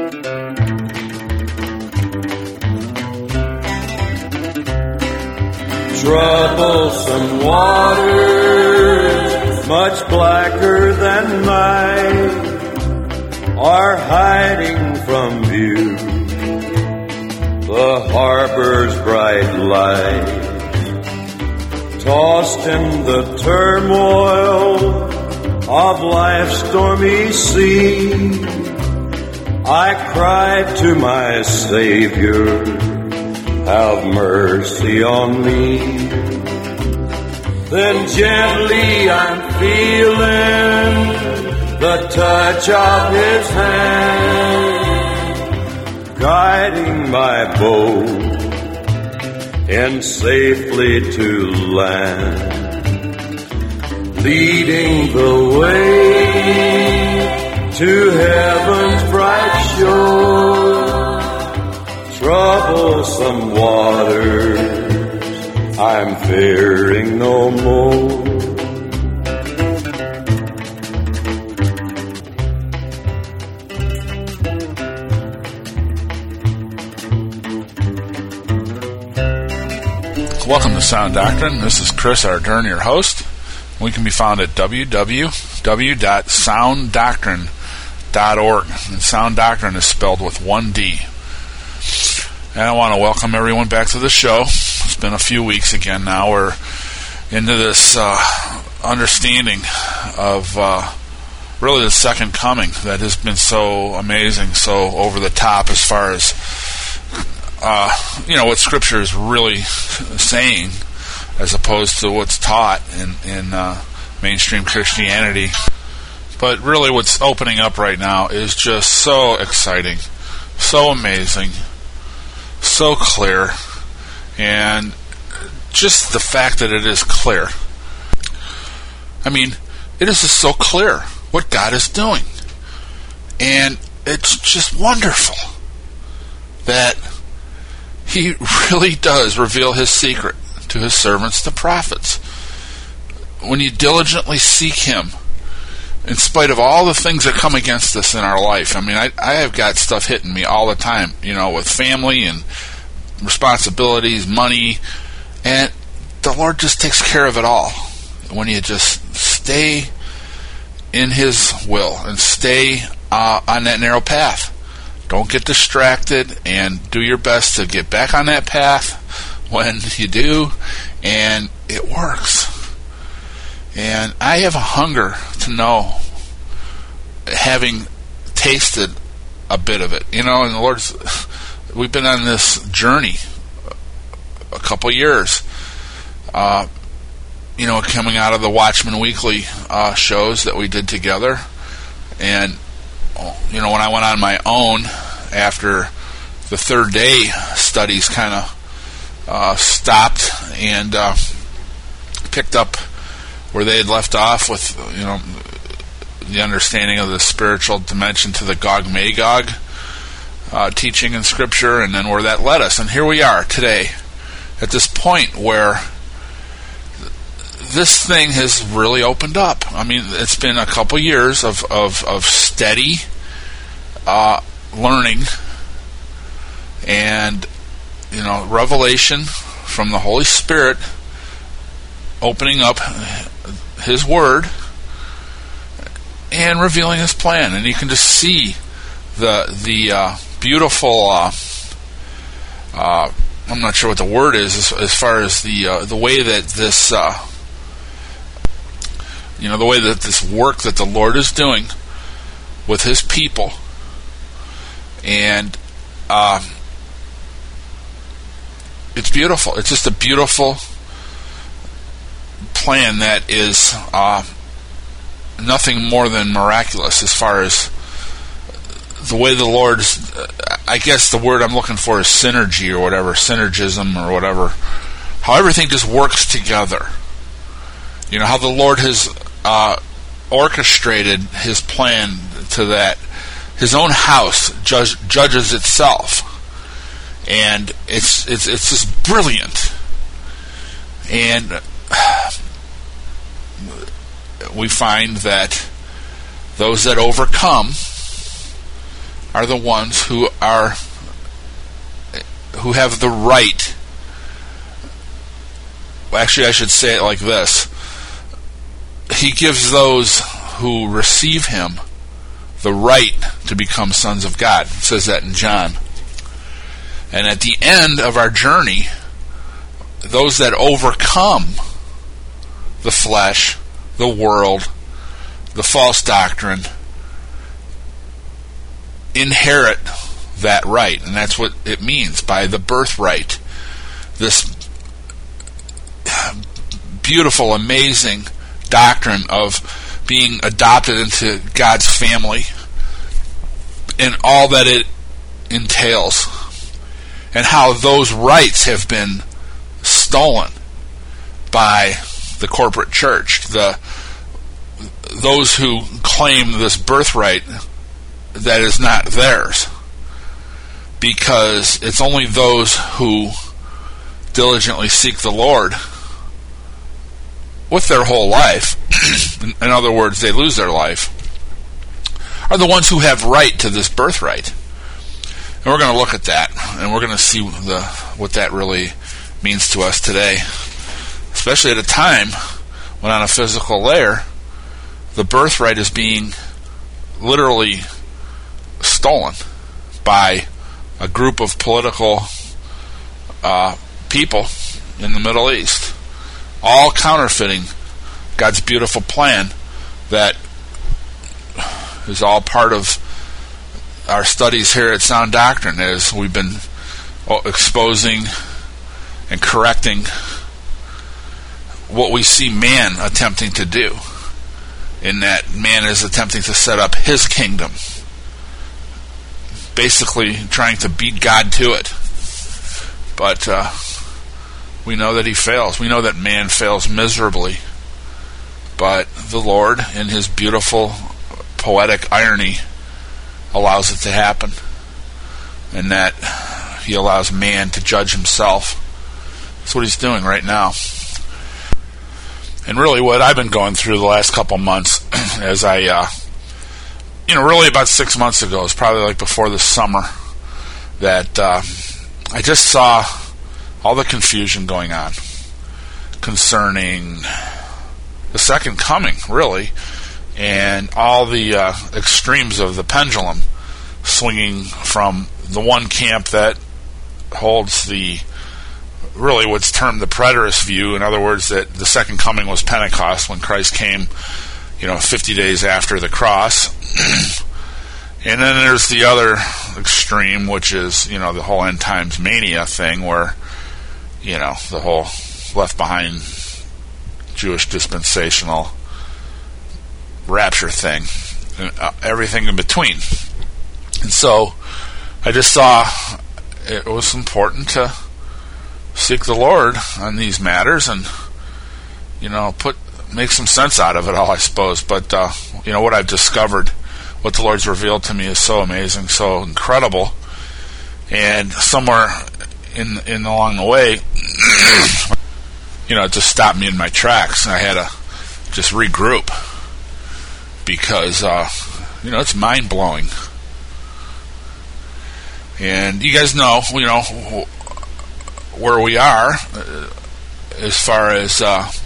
Troublesome waters, much blacker than night, are hiding from view the harbor's bright light. Tossed in the turmoil of life's stormy sea, I cried to my Savior, have mercy on me. Then gently I'm feeling the touch of His hand, guiding my boat and safely to land, leading the way to heaven's bright shore. Troublesome waters, I'm fearing no more. Welcome to Sound Doctrine. This is Chris Ardern, your host. We can be found at www.sounddoctrine.org. And Sound Doctrine is spelled with one D. And I want to welcome everyone back to the show. It's been a few weeks again now. We're into this understanding of really the second coming that has been so amazing, so over the top as far as what Scripture is really saying, as opposed to what's taught in mainstream Christianity. But really, what's opening up right now is just so exciting, so amazing, so clear, and just the fact that it is clear. I mean, it is just so clear what God is doing, and it's just wonderful that He really does reveal His secret to His servants, the prophets. When you diligently seek Him, in spite of all the things that come against us in our life. I mean, I have got stuff hitting me all the time, with family and responsibilities, money, and the Lord just takes care of it all. When you just stay in His will and stay on that narrow path. Don't get distracted, and do your best to get back on that path when you do, and it works. And I have a hunger to know, having tasted a bit of it. And the Lord's, we've been on this journey a couple years, coming out of the Watchman Weekly shows that we did together. And when I went on my own after the third day, studies kind of stopped and picked up where they had left off with, the understanding of the spiritual dimension to the Gog-Magog teaching in Scripture, and then where that led us. And here we are today at this point where this thing has really opened up. I mean, it's been a couple years of steady learning and revelation from the Holy Spirit, opening up His Word and revealing His plan. And you can just see the beautiful I'm not sure what the word is as far as the way that this the way that this work that the Lord is doing with His people. And it's beautiful. It's just a beautiful plan that is nothing more than miraculous as far as the way the Lord's, I guess the word I'm looking for is synergy or whatever, synergism or whatever, how everything just works together. How the Lord has orchestrated His plan to that His own house judges itself, and it's just brilliant. And we find that those that overcome are the ones who have the right. Actually, I should say it like this. He gives those who receive him the right to become sons of God. It says that in John. And at the end of our journey, those that overcome the flesh, the world, the false doctrine, inherit that right. And that's what it means by the birthright. This beautiful, amazing doctrine of being adopted into God's family and all that it entails, and how those rights have been stolen by the corporate church, those who claim this birthright that is not theirs, because it's only those who diligently seek the Lord with their whole life, in other words, they lose their life, are the ones who have right to this birthright. And we're going to look at that, and we're going to see what that really means to us today, especially at a time when on a physical layer, the birthright is being literally stolen by a group of political people in the Middle East, all counterfeiting God's beautiful plan that is all part of our studies here at Sound Doctrine, as we've been exposing and correcting what we see man attempting to do, in that man is attempting to set up his kingdom, basically trying to beat God to it. But we know that he fails. We know that man fails miserably. But the Lord, in his beautiful poetic irony, allows it to happen. And that he allows man to judge himself. That's what he's doing right now. And really what I've been going through the last couple months, as I, really about 6 months ago, it's probably like before the summer, that I just saw all the confusion going on concerning the second coming, really, and all the extremes of the pendulum swinging from the one camp that holds really what's termed the preterist view. In other words, that the second coming was Pentecost, when Christ came, 50 days after the cross. And then there's the other extreme, which is, the whole end times mania thing, where, the whole left behind Jewish dispensational rapture thing, and everything in between. And so I just saw it was important to seek the Lord on these matters and, make some sense out of it all, I suppose. But, what I've discovered, what the Lord's revealed to me, is so amazing, so incredible. And somewhere in along the way, it just stopped me in my tracks, and I had to just regroup, because, it's mind-blowing. And you guys know, where we are, as far as,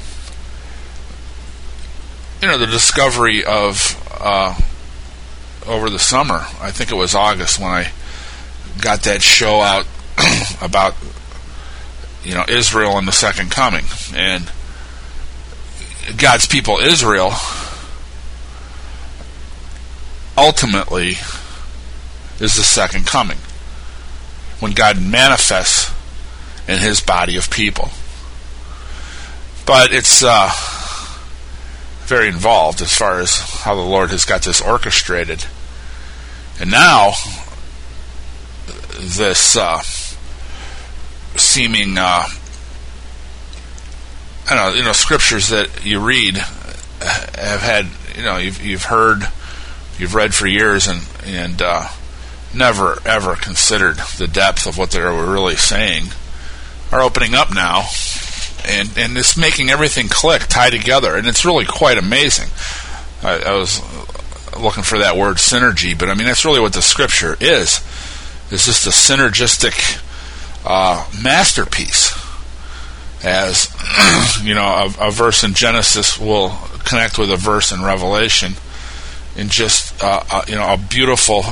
the discovery of, over the summer, I think it was August, when I got that show out about, Israel and the second coming. And God's people, Israel, ultimately is the second coming, when God manifests in his body of people. But it's very involved as far as how the Lord has got this orchestrated. And now this seeming scriptures that you read have had, you've heard, you've read for years, and never ever considered the depth of what they were really saying, are opening up now, and it's making everything click, tie together, and it's really quite amazing. I was looking for that word synergy, but I mean that's really what the Scripture is. It's just a synergistic masterpiece. As a verse in Genesis will connect with a verse in Revelation, in just a beautiful,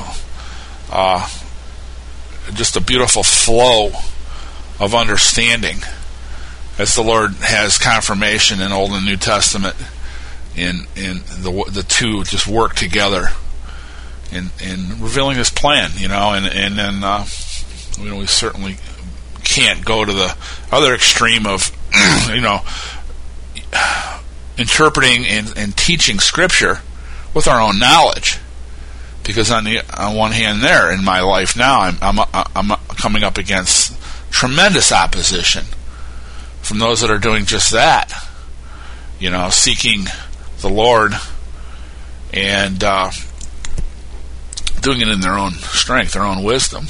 just a beautiful flow of understanding, as the Lord has confirmation in Old and New Testament. In the two just work together in revealing His plan, and then we certainly can't go to the other extreme of interpreting and teaching Scripture with our own knowledge, because on one hand, there in my life now, I'm coming up against tremendous opposition from those that are doing just that, seeking the Lord and doing it in their own strength, their own wisdom,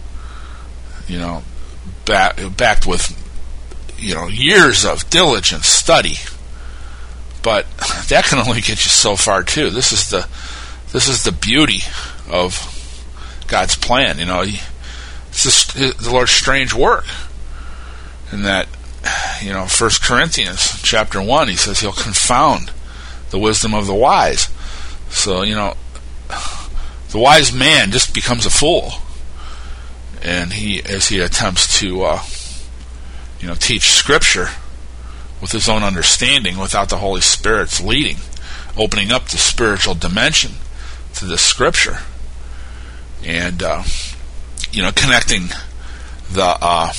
backed with years of diligent study. But that can only get you so far too. This is the beauty of God's plan. It's just the Lord's strange work. In that, 1 Corinthians chapter 1, he says He'll confound the wisdom of the wise. So, the wise man just becomes a fool. And as he attempts to, teach Scripture with his own understanding without the Holy Spirit's leading, opening up the spiritual dimension to this Scripture, and connecting the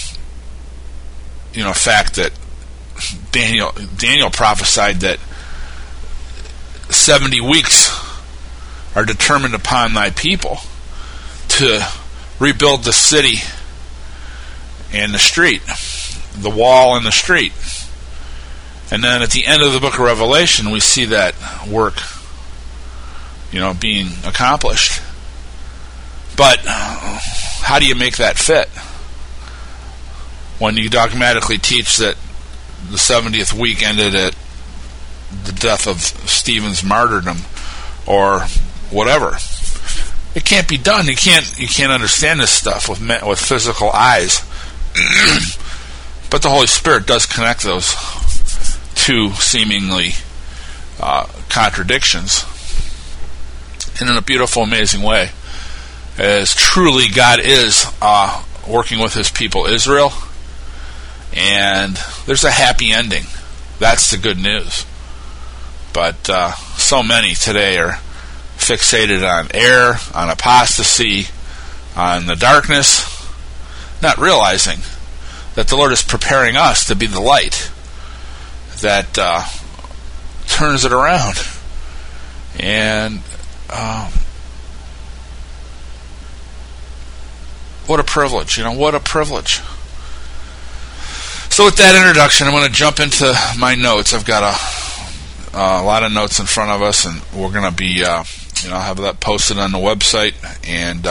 fact that Daniel prophesied that 70 weeks are determined upon thy people to rebuild the city and the street, the wall and the street. And then at the end of the book of Revelation, we see that work, being accomplished. But how do you make that fit when you dogmatically teach that the 70th week ended at the death of Stephen's martyrdom or whatever? It can't be done. You can't understand this stuff with physical eyes. But the Holy Spirit does connect those two seemingly contradictions, and in a beautiful, amazing way, as truly God is working with His people Israel, and there's a happy ending. That's the good news. But so many today are fixated on error, on apostasy, on the darkness, not realizing that the Lord is preparing us to be the light that turns it around. And what a privilege, what a privilege. So with that introduction, I'm going to jump into my notes. I've got a lot of notes in front of us, and we're going to be, have that posted on the website. And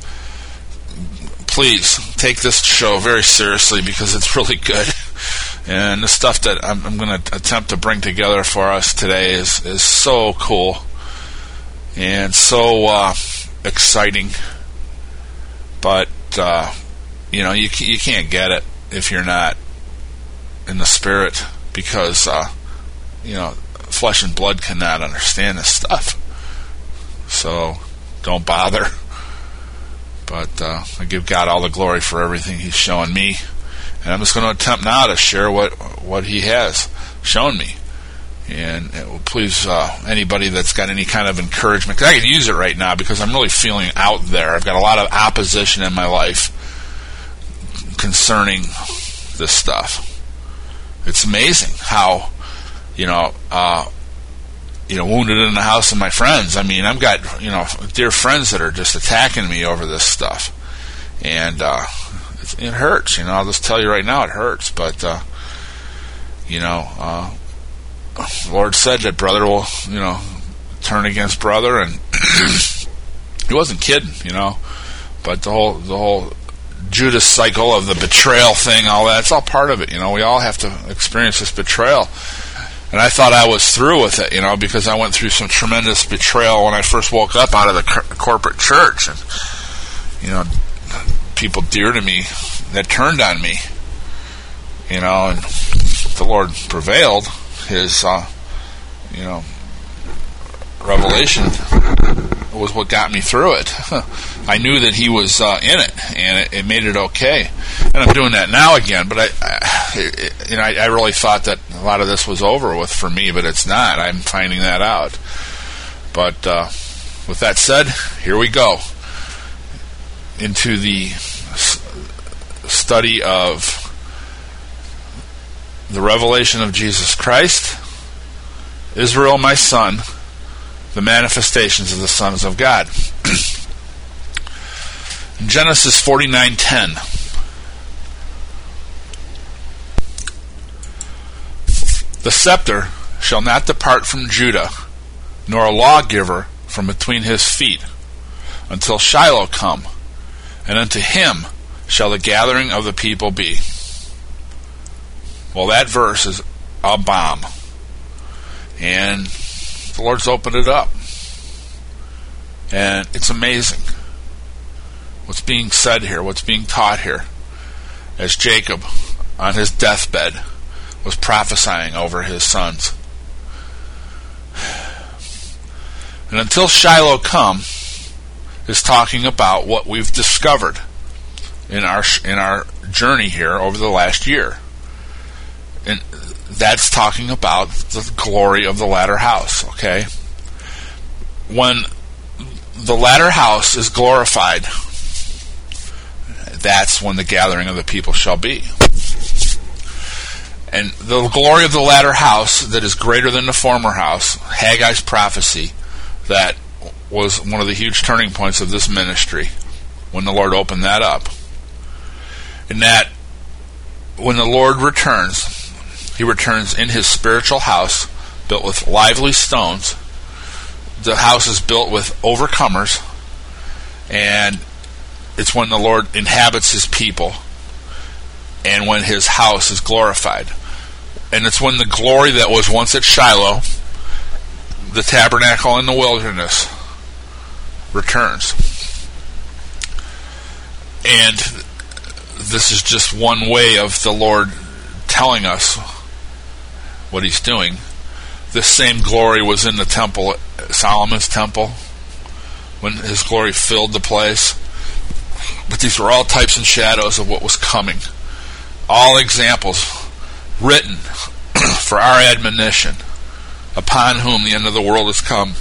please take this show very seriously, because it's really good. And the stuff that I'm going to attempt to bring together for us today is so cool and so exciting. But you can't get it if you're not in the Spirit, because flesh and blood cannot understand this stuff. So don't bother. But I give God all the glory for everything He's shown me. And I'm just going to attempt now to share what He has shown me. And please, anybody that's got any kind of encouragement, 'cause I can use it right now because I'm really feeling out there. I've got a lot of opposition in my life concerning this stuff. It's amazing how, wounded in the house of my friends. I mean, I've got, dear friends that are just attacking me over this stuff. And it hurts, I'll just tell you right now, it hurts. But, the Lord said that brother will, turn against brother, and He wasn't kidding, But the whole Judas cycle of the betrayal thing, all that, it's all part of it. We all have to experience this betrayal. And I thought I was through with it, because I went through some tremendous betrayal when I first woke up out of the corporate church. And, people dear to me that turned on me, and the Lord prevailed. His, revelation was what got me through it. I knew that He was in it, and it made it okay. And I'm doing that now again, but I really thought that a lot of this was over with for me, but it's not. I'm finding that out. But with that said, here we go into the study of the revelation of Jesus Christ, Israel, my son, the manifestations of the sons of God. Genesis 49:10. The scepter shall not depart from Judah, nor a lawgiver from between his feet, until Shiloh come, and unto him shall the gathering of the people be. Well, that verse is a bomb. And the Lord's opened it up. And it's amazing what's being said here, what's being taught here, as Jacob, on his deathbed, was prophesying over his sons. And until Shiloh come is talking about what we've discovered in our journey here over the last year. And that's talking about the glory of the latter house, okay? When the latter house is glorified, that's when the gathering of the people shall be. And the glory of the latter house that is greater than the former house, Haggai's prophecy, that was one of the huge turning points of this ministry when the Lord opened that up. And that when the Lord returns, He returns in His spiritual house built with lively stones. The house is built with overcomers, and it's when the Lord inhabits His people and when His house is glorified. And it's when the glory that was once at Shiloh, the tabernacle in the wilderness, returns. And this is just one way of the Lord telling us what He's doing. This same glory was in the temple, Solomon's temple, when His glory filled the place. But these were all types and shadows of what was coming. All examples written for our admonition, upon whom the end of the world has come.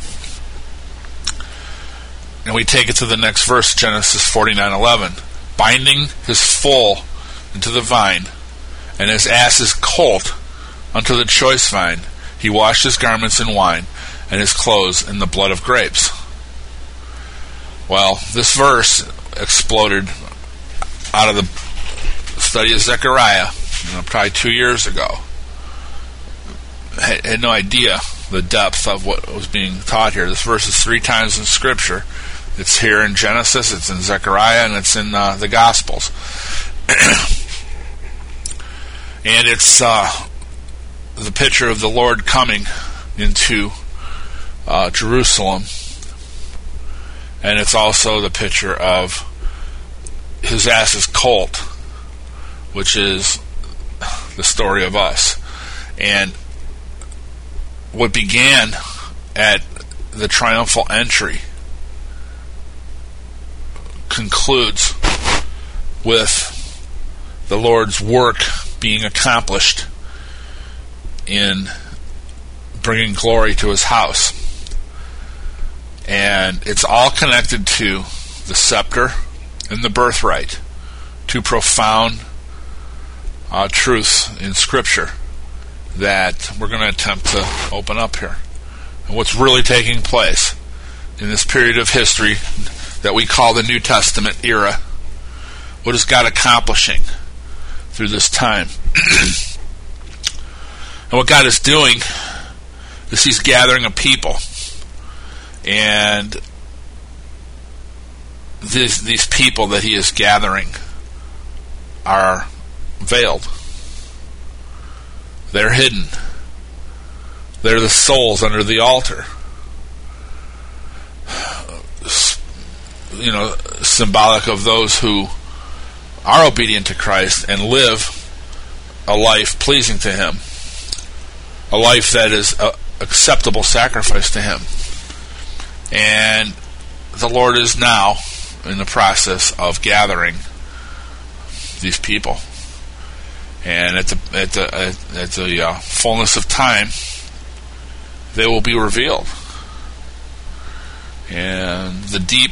And we take it to the next verse, Genesis 49:11. Binding his foal into the vine, and his ass's colt unto the choice vine, he washed his garments in wine, and his clothes in the blood of grapes. Well, this verse exploded out of the study of Zechariah, probably 2 years ago. I had no idea the depth of what was being taught here. This verse is 3 times in Scripture. It's here in Genesis, it's in Zechariah, and it's in the Gospels. And it's the picture of the Lord coming into Jerusalem. And it's also the picture of his ass's colt, which is the story of us. And what began at the triumphal entry concludes with the Lord's work being accomplished in bringing glory to His house. And it's all connected to the scepter and the birthright, 2 profound truths in Scripture that we're going to attempt to open up here. And what's really taking place in this period of history that we call the New Testament era. What is God accomplishing through this time? And what God is doing is He's gathering a people. And these people that He is gathering are veiled. They're hidden. They're the souls under the altar. Symbolic of those who are obedient to Christ and live a life pleasing to Him. A life that is an acceptable sacrifice to Him. And the Lord is now in the process of gathering these people. And at the fullness of time, they will be revealed. And the deep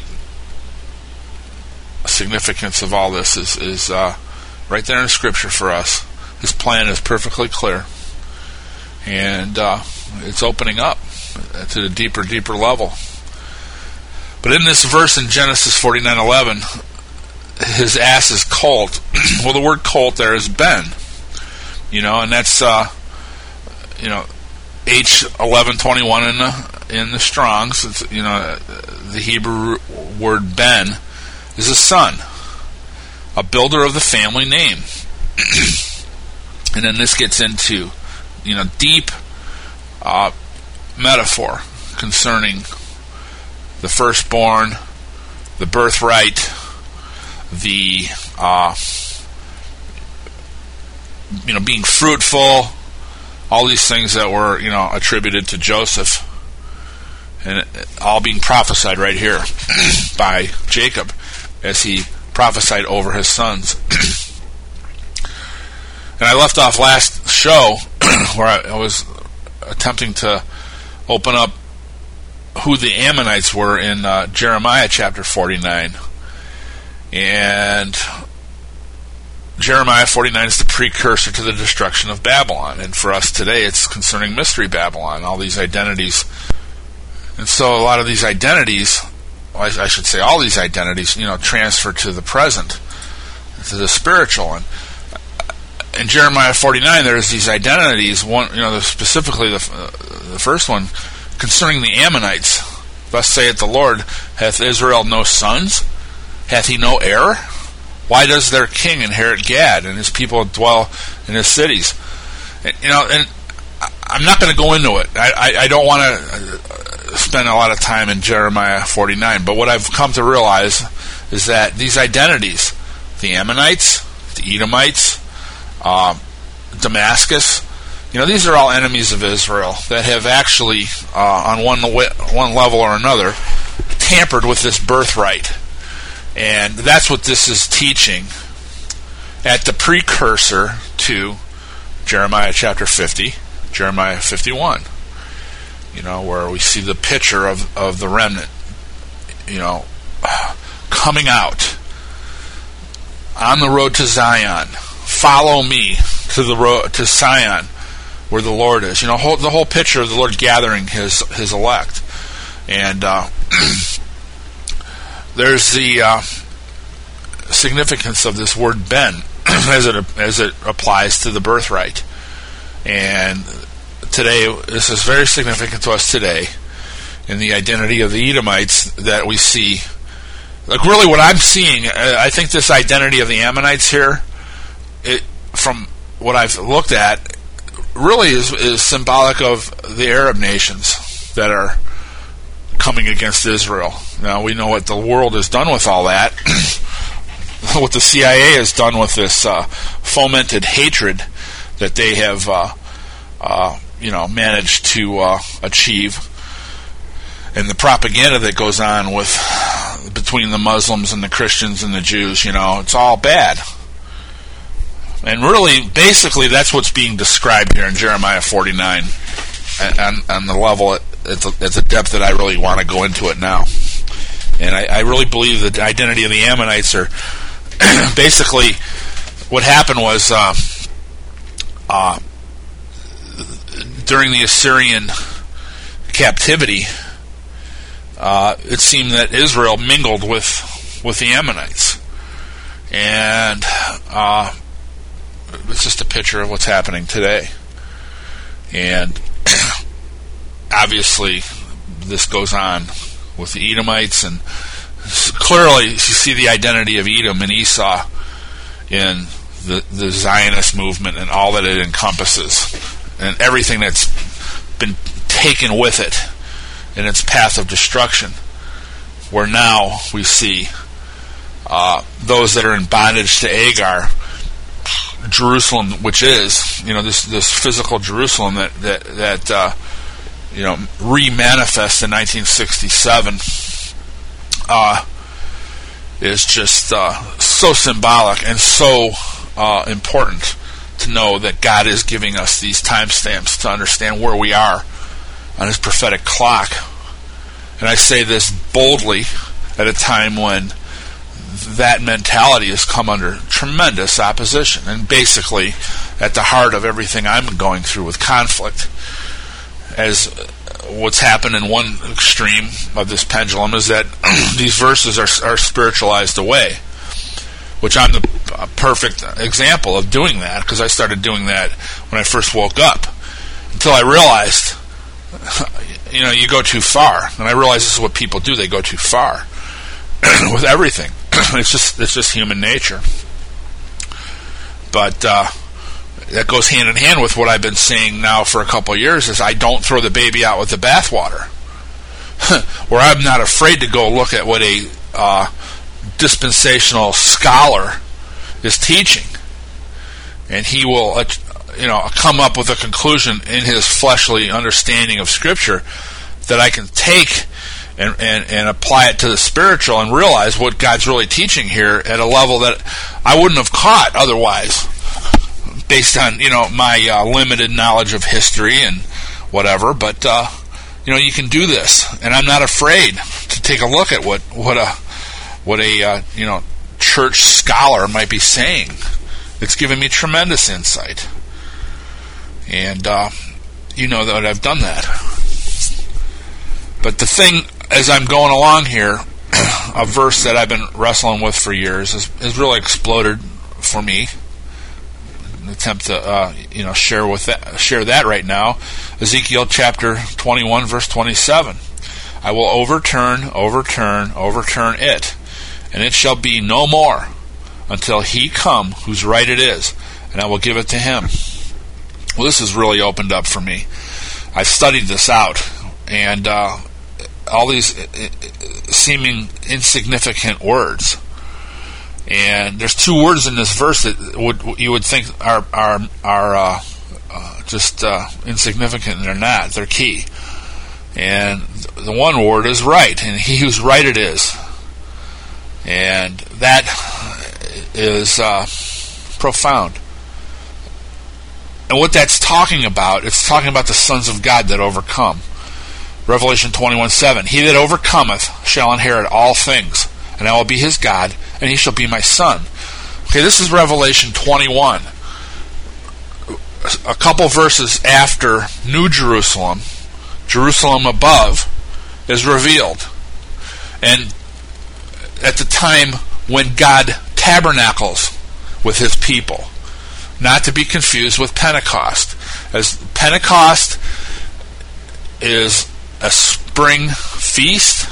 significance of all this is right there in Scripture for us. His plan is perfectly clear. And it's opening up to a deeper level. But in this verse in Genesis 49:11, his ass is colt. Well, the word colt there is ben. And that's H1121 in the Strongs. It's, the Hebrew word ben is a son, a builder of the family name. And then this gets into deep metaphor concerning the firstborn, the birthright, the being fruitful, all these things that were attributed to Joseph, and all being prophesied right here by Jacob as he prophesied over his sons. And I left off last show where I was attempting to open up who the Ammonites were in Jeremiah chapter 49. And Jeremiah 49 is the precursor to the destruction of Babylon. And for us today, it's concerning Mystery Babylon, all these identities. And so a lot of these identities, I should say all these identities, transfer to the present, to the spiritual. And in Jeremiah 49, there's these identities. One, specifically the first one concerning the Ammonites. Thus saith the Lord, hath Israel no sons? Hath he no heir? Why does their king inherit Gad, and his people dwell in his cities? And I'm not going to go into it. I don't want to spend a lot of time in Jeremiah 49. But what I've come to realize is that these identities, the Ammonites, the Edomites, Damascus, these are all enemies of Israel that have actually, on one level or another, tampered with this birthright. And that's what this is teaching at the precursor to Jeremiah chapter 50, Jeremiah 51. Where we see the picture of the remnant, coming out on the road to Zion. Follow me to the road to Zion, where the Lord is. The whole picture of the Lord gathering His elect, and there's the significance of this word ben as it applies to the birthright. And today, this is very significant to us today in the identity of the Edomites that we see. Like, really what I'm seeing, I think this identity of the Ammonites here, from what I've looked at, really is symbolic of the Arab nations that are coming against Israel. Now, we know what the world has done with all that, what the CIA has done with this fomented hatred that they have managed to achieve, and the propaganda that goes on between the Muslims and the Christians and the Jews. It's all bad. And really, basically, that's what's being described here in Jeremiah 49 on the level, at the depth that I really want to go into it now. And I really believe that the identity of the Ammonites are basically what happened was during the Assyrian captivity, it seemed that Israel mingled with the Ammonites. And it's just a picture of what's happening today. And obviously this goes on with the Edomites, and clearly you see the identity of Edom and Esau in the Zionist movement and all that it encompasses, and everything that's been taken with it in its path of destruction, where now we see those that are in bondage to Agar, Jerusalem, which is, this physical Jerusalem that re-manifests in 1967, is just so symbolic and so important to know that God is giving us these timestamps to understand where we are on His prophetic clock. And I say this boldly at a time when that mentality has come under tremendous opposition, and basically at the heart of everything I'm going through with conflict, as what's happened in one extreme of this pendulum is that these verses are spiritualized away, which I'm the perfect example of doing that, because I started doing that when I first woke up, until I realized, you go too far. And I realized this is what people do. They go too far with everything. It's just human nature. But that goes hand in hand with what I've been saying now for a couple of years, is I don't throw the baby out with the bathwater. Where I'm not afraid to go look at what a dispensational scholar is teaching, and he will come up with a conclusion in his fleshly understanding of Scripture that I can take and apply it to the spiritual and realize what God's really teaching here at a level that I wouldn't have caught otherwise, based on my limited knowledge of history and whatever. But you can do this, and I'm not afraid to take a look at what a church scholar might be saying. It's given me tremendous insight, and that I've done that. But the thing, as I'm going along here, a verse that I've been wrestling with for years has really exploded for me. An attempt to share that right now. Ezekiel chapter 21, verse 27. I will overturn it, and it shall be no more until he come whose right it is, and I will give it to him. Well, this has really opened up for me. I've studied this out, and all these seeming insignificant words. And there's two words in this verse that you would think are just insignificant, and they're not. They're key. And the one word is right, and he whose right it is. And that is profound. And what that's talking about, it's talking about the sons of God that overcome. Revelation 21:7. He that overcometh shall inherit all things, and I will be his God, and he shall be my son. Okay, this is Revelation 21. A couple verses after New Jerusalem, Jerusalem above, is revealed. And at the time when God tabernacles with his people, not to be confused with Pentecost, as Pentecost is a spring feast.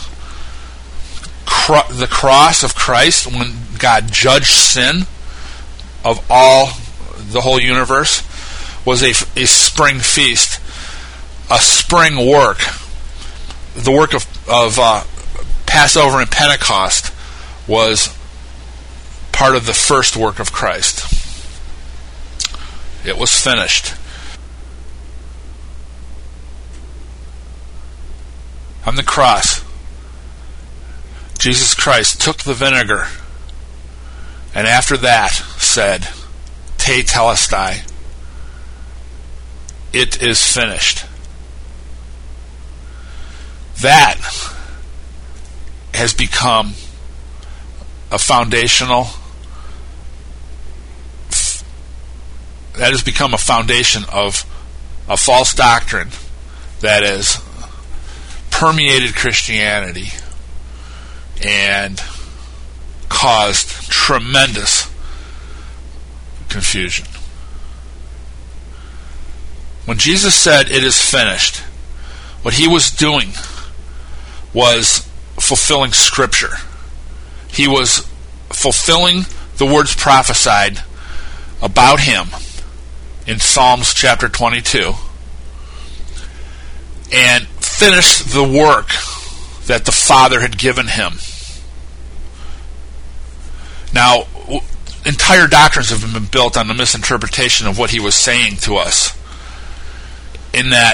The cross of Christ, when God judged sin of the whole universe, was a spring feast, a spring work. The work of Passover and Pentecost was part of the first work of Christ. It was finished. On the cross, Jesus Christ took the vinegar, and after that said, Te Telestai, it is finished. That has become a foundation of a false doctrine that has permeated Christianity and caused tremendous confusion. When Jesus said, it is finished, what he was doing was fulfilling Scripture. He was fulfilling the words prophesied about him in Psalms chapter 22. and finished the work that the Father had given him. Now, entire doctrines have been built on the misinterpretation of what he was saying to us. In that,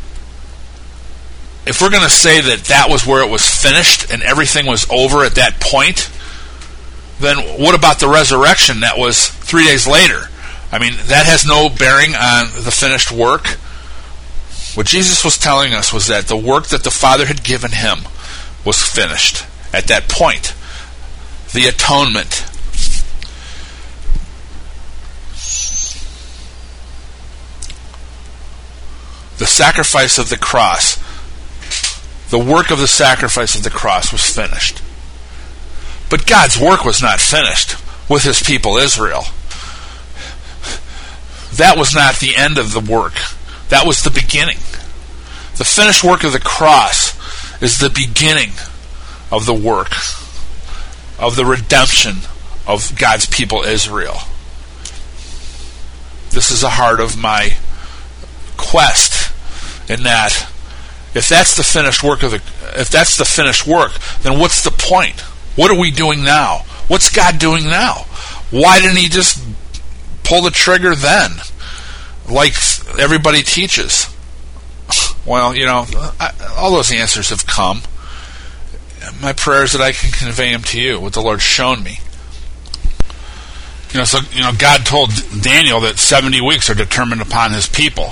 if we're going to say that that was where it was finished and everything was over at that point, then what about the resurrection that was 3 days later? I mean, that has no bearing on the finished work. What Jesus was telling us was that the work that the Father had given him was finished at that point. The atonement. The sacrifice of the cross. The work of the sacrifice of the cross was finished. But God's work was not finished with his people Israel. That was not the end of the work. That was the beginning. The finished work of the cross is the beginning of the work of the redemption of God's people Israel. This is the heart of my quest, in that if that's the finished work then what's the point? What are we doing now? What's God doing now? Why didn't he just pull the trigger then, like everybody teaches? Well, all those answers have come. My prayer is that I can convey them to you, what the Lord's shown me. God told Daniel that 70 weeks are determined upon his people,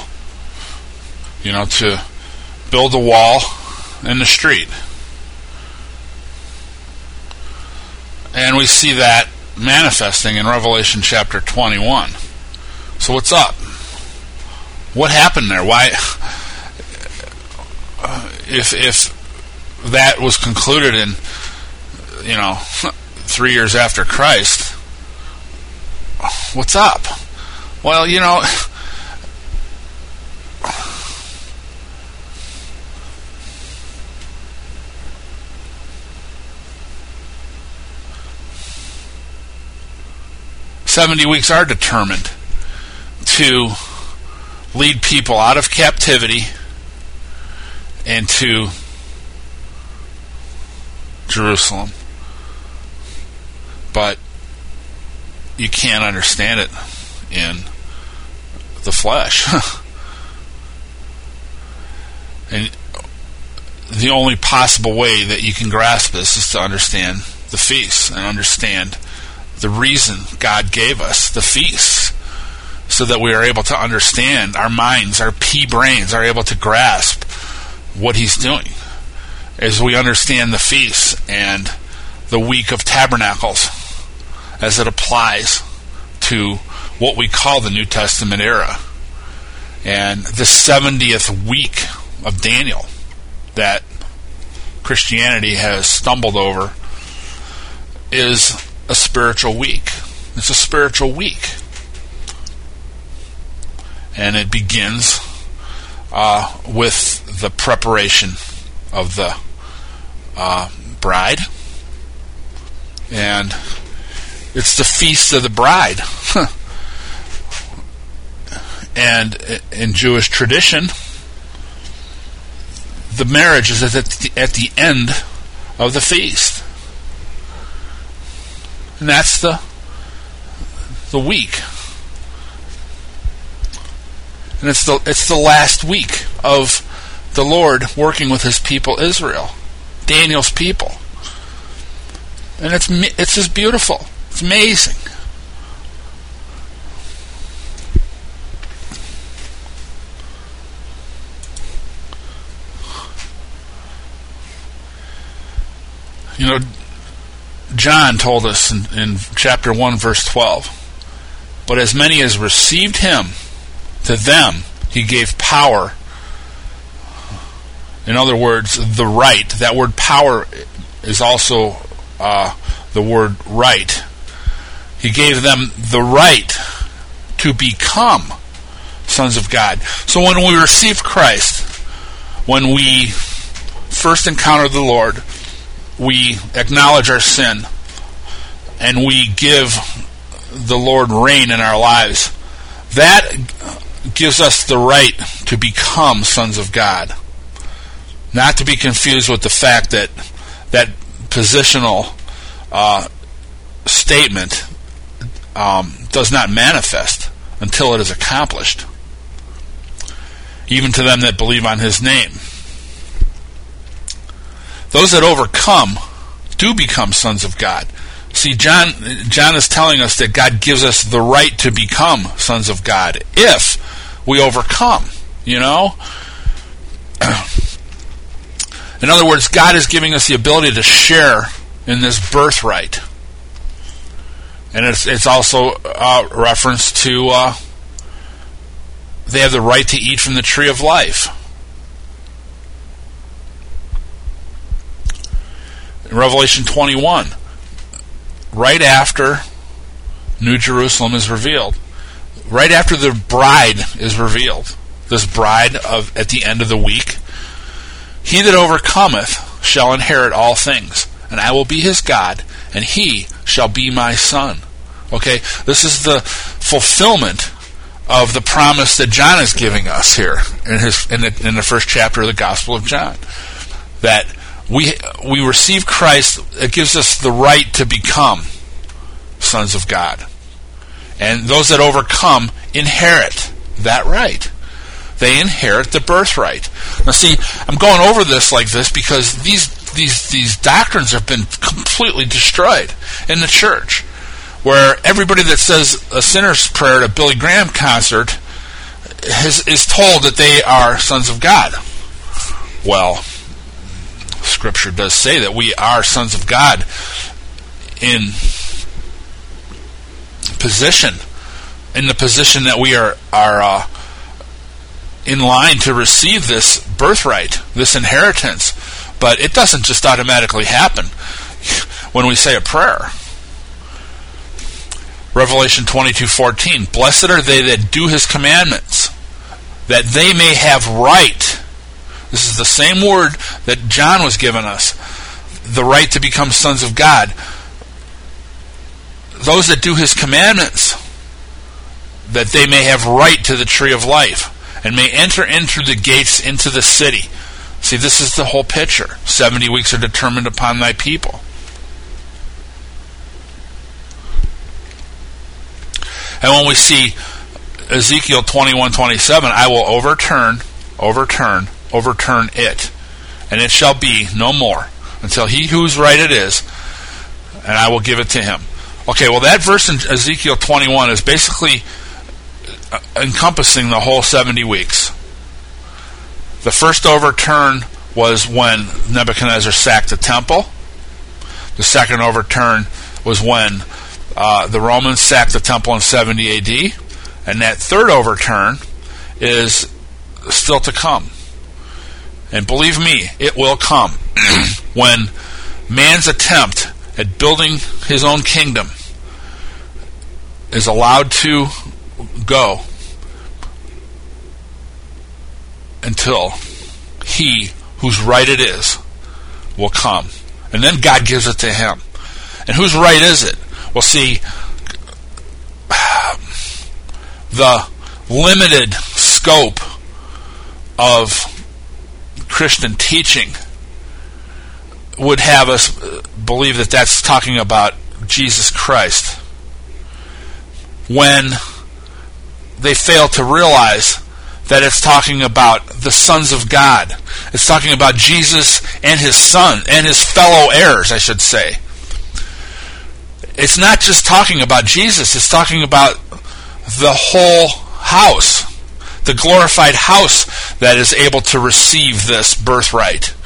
to build the wall and the street. And we see that manifesting in Revelation chapter 21. So what's up? What happened there? Why, if that was concluded in 3 years after Christ, what's up? Well, 70 weeks are determined to lead people out of captivity and to Jerusalem. But you can't understand it in the flesh. And the only possible way that you can grasp this is to understand the feasts and understand the reason God gave us the feasts, so that we are able to understand, our minds, our pea brains are able to grasp what he's doing as we understand the feasts and the week of tabernacles as it applies to what we call the New Testament era. And the 70th week of Daniel that Christianity has stumbled over is a spiritual week. It's a spiritual week. And it begins with the preparation of the bride. And it's the feast of the bride. And in Jewish tradition, the marriage is at the end of the feast. And that's the week. And it's the last week of the Lord working with his people Israel, Daniel's people. And it's just beautiful. It's amazing. John told us in chapter 1, verse 12, but as many as received him, to them he gave power. In other words, the right. That word power is also the word right. He gave them the right to become sons of God. So when we receive Christ, when we first encounter the Lord, we acknowledge our sin, and we give the Lord reign in our lives. That gives us the right to become sons of God. not to be confused with the fact that that positional statement does not manifest until it is accomplished, even to them that believe on his name. Those that overcome do become sons of God. See, John is telling us that God gives us the right to become sons of God if we overcome, you know? In other words, God is giving us the ability to share in this birthright. And it's also a reference to they have the right to eat from the tree of life. In Revelation 21, right after New Jerusalem is revealed, right after the bride is revealed, this bride at the end of the week, he that overcometh shall inherit all things, and I will be his God, and he shall be my son. Okay, this is the fulfillment of the promise that John is giving us here in the first chapter of the Gospel of John, that we receive Christ. It gives us the right to become sons of God, and those that overcome inherit that right. They inherit the birthright. Now, see, I'm going over this like this because these doctrines have been completely destroyed in the church, where everybody that says a sinner's prayer at a Billy Graham concert is told that they are sons of God. Well, Scripture does say that we are sons of God in the position that we are in line to receive this birthright, this inheritance. But it doesn't just automatically happen when we say a prayer. Revelation 22:14, blessed are they that do his commandments, that they may have right. This is the same word that John was giving us, the right to become sons of God. Those that do his commandments, that they may have right to the tree of life, and may enter in through the gates into the city. See, this is the whole picture. 70 weeks are determined upon thy people. And when we see Ezekiel 21:27, I will overturn it, and it shall be no more until he whose right it is, and I will give it to him. Okay, well, that verse in Ezekiel 21 is basically encompassing the whole 70 weeks. The first overturn was when Nebuchadnezzar sacked the temple. The second overturn was when the Romans sacked the temple in 70 AD. And that third overturn is still to come. And believe me, it will come when man's attempt at building his own kingdom is allowed to go until he whose right it is will come. And then God gives it to him. And whose right is it? Well, see, the limited scope of Christian teaching would have us believe that that's talking about Jesus Christ, when they fail to realize that it's talking about the sons of God. It's talking about Jesus and his son, and his fellow heirs, I should say. It's not just talking about Jesus, it's talking about the whole house, the glorified house that is able to receive this birthright.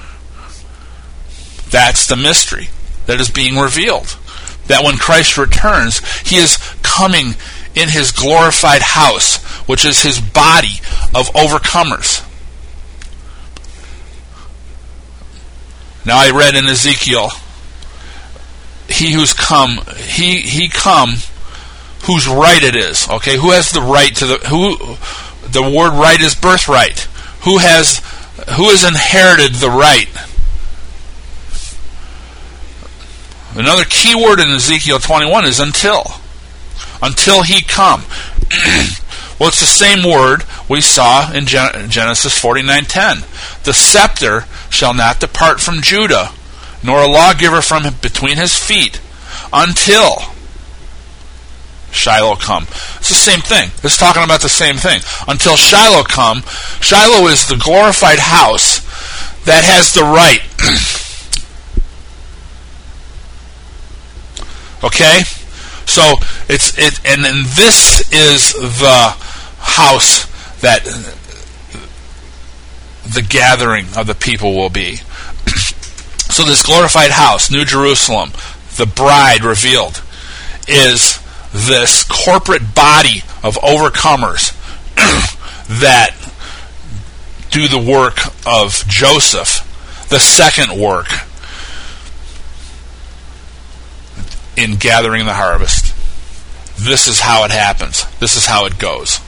That's the mystery that is being revealed. That when Christ returns, he is coming in his glorified house, which is his body of overcomers. Now I read in Ezekiel, he who's come, he come whose right it is. Okay, who has the right to the word right is birthright. Who has inherited the right? Another key word in Ezekiel 21 is until. Until he come. Well, it's the same word we saw in Genesis 49:10. The scepter shall not depart from Judah, nor a lawgiver from between his feet, until Shiloh come. It's the same thing. It's talking about the same thing. Until Shiloh come. Shiloh is the glorified house that has the right. Okay? So and then this is the house that the gathering of the people will be. So this glorified house, New Jerusalem, the bride revealed, is this corporate body of overcomers that do the work of Joseph, the second work in gathering the harvest. This is how it happens. This is how it goes.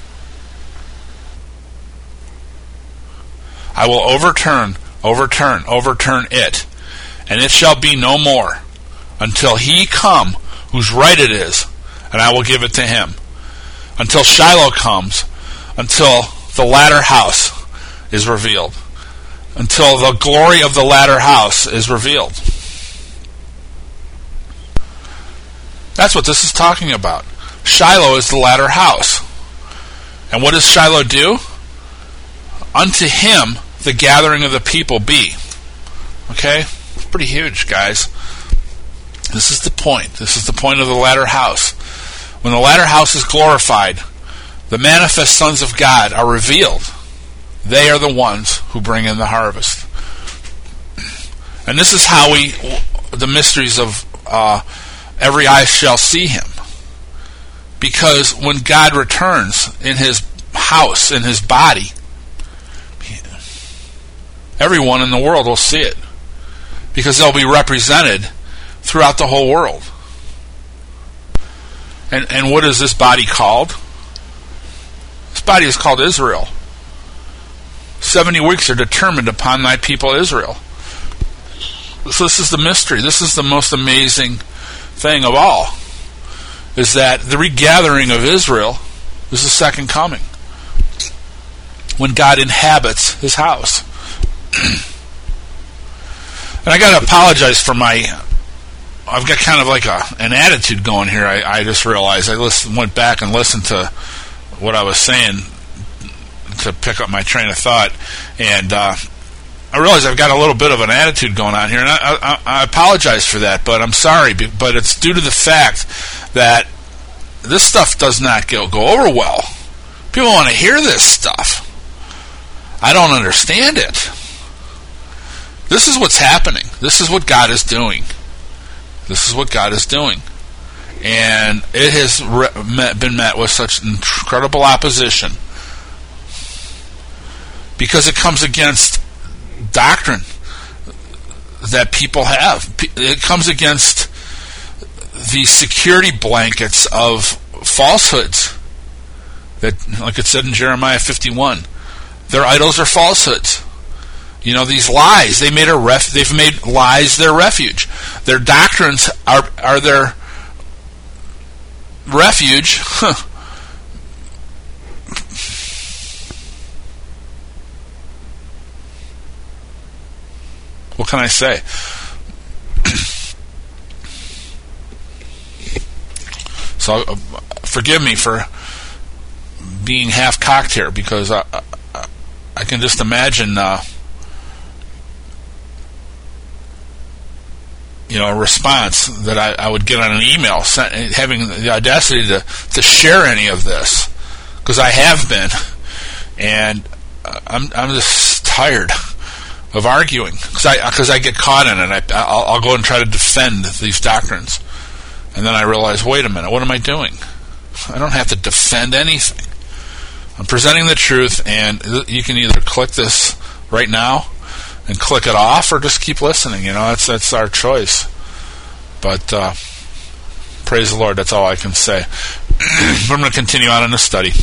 I will overturn it, and it shall be no more until he come whose right it is, and I will give it to him. Until Shiloh comes, until the latter house is revealed, until the glory of the latter house is revealed. That's what this is talking about. Shiloh is the latter house. And what does Shiloh do? Unto him the gathering of the people be. Okay? It's pretty huge, guys. This is the point. This is the point of the latter house. When the latter house is glorified, the manifest sons of God are revealed. They are the ones who bring in the harvest. And this is how the mysteries of every eye shall see him. Because when God returns in his house, in his body, everyone in the world will see it. Because they'll be represented throughout the whole world. And what is this body called? This body is called Israel. 70 weeks are determined upon thy people Israel. So this is the mystery. This is the most amazing thing of all, is that the regathering of Israel is the second coming, when God inhabits his house. And I got to apologize for I've got kind of like an attitude going here. I just realized went back and listened to what I was saying to pick up my train of thought, and I realize I've got a little bit of an attitude going on here, and I apologize for that, but I'm sorry, but it's due to the fact that this stuff does not go over well. People want to hear this stuff. I don't understand it. This is what's happening. This is what God is doing. This is what God is doing. And it has been met with such incredible opposition, because it comes against doctrine that people have. It comes against the security blankets of falsehoods that, like it said in Jeremiah 51, their idols are falsehoods. You know, these lies, they've made lies their refuge. Their doctrines are their refuge. What can I say? So forgive me for being half-cocked here, because I can just imagine a response that I would get on an email, having the audacity to share any of this, because I have been, and I'm just tired of arguing, because I get caught in it. I'll go and try to defend these doctrines, and then I realize, wait a minute, what am I doing? I don't have to defend anything. I'm presenting the truth, and you can either click this right now and click it off, or just keep listening. That's our choice. But praise the Lord, that's all I can say. We're going to continue on in the study.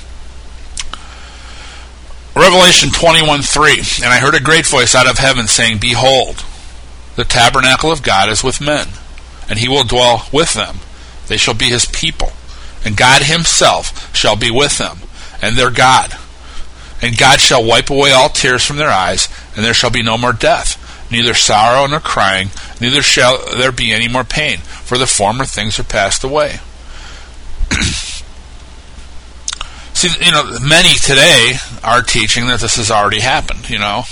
Revelation 21:3, and I heard a great voice out of heaven saying, Behold, the tabernacle of God is with men, and he will dwell with them. They shall be his people, and God himself shall be with them, and their God. And God shall wipe away all tears from their eyes, and there shall be no more death, neither sorrow nor crying, neither shall there be any more pain, for the former things are passed away. See, many today are teaching that this has already happened,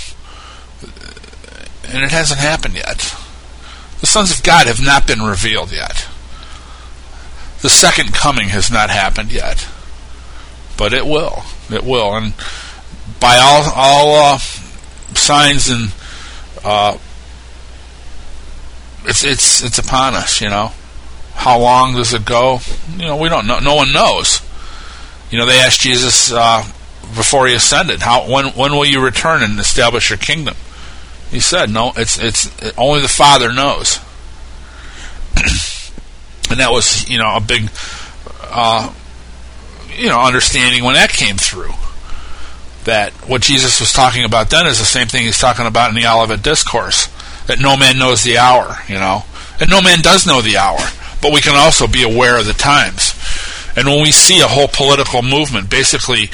and it hasn't happened yet. The sons of God have not been revealed yet. The second coming has not happened yet, but it will. It will, and by all signs, and it's upon us. How long does it go? We don't know. No one knows. They asked Jesus before he ascended, when will you return and establish your kingdom? He said, no, it's only the Father knows. And that was, a big, understanding when that came through. That what Jesus was talking about then is the same thing he's talking about in the Olivet Discourse. That no man knows the hour, And no man does know the hour. But we can also be aware of the times. And when we see a whole political movement basically,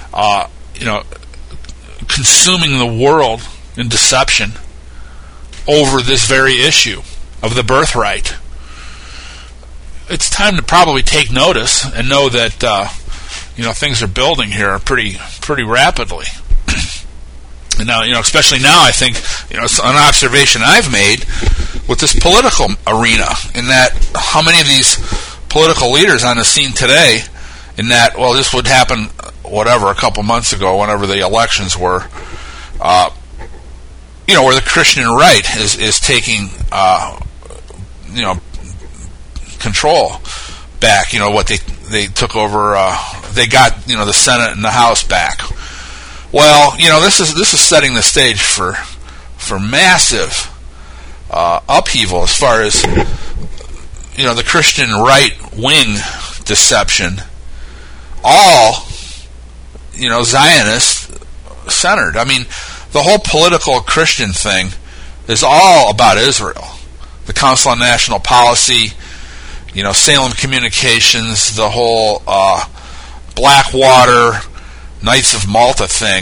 consuming the world in deception over this very issue of the birthright, it's time to probably take notice and know that things are building here pretty rapidly. And now, especially now, I think it's an observation I've made with this political arena, in that how many of these political leaders on the scene today, in that, this would happen a couple months ago, whenever the elections were, where the Christian right is taking control back. What they took over, they got the Senate and the House back. Well, this is setting the stage for massive upheaval as far as the Christian right wing deception, all Zionist centered. I mean, the whole political Christian thing is all about Israel. The Council on National Policy, Salem Communications, the whole Blackwater, Knights of Malta thing.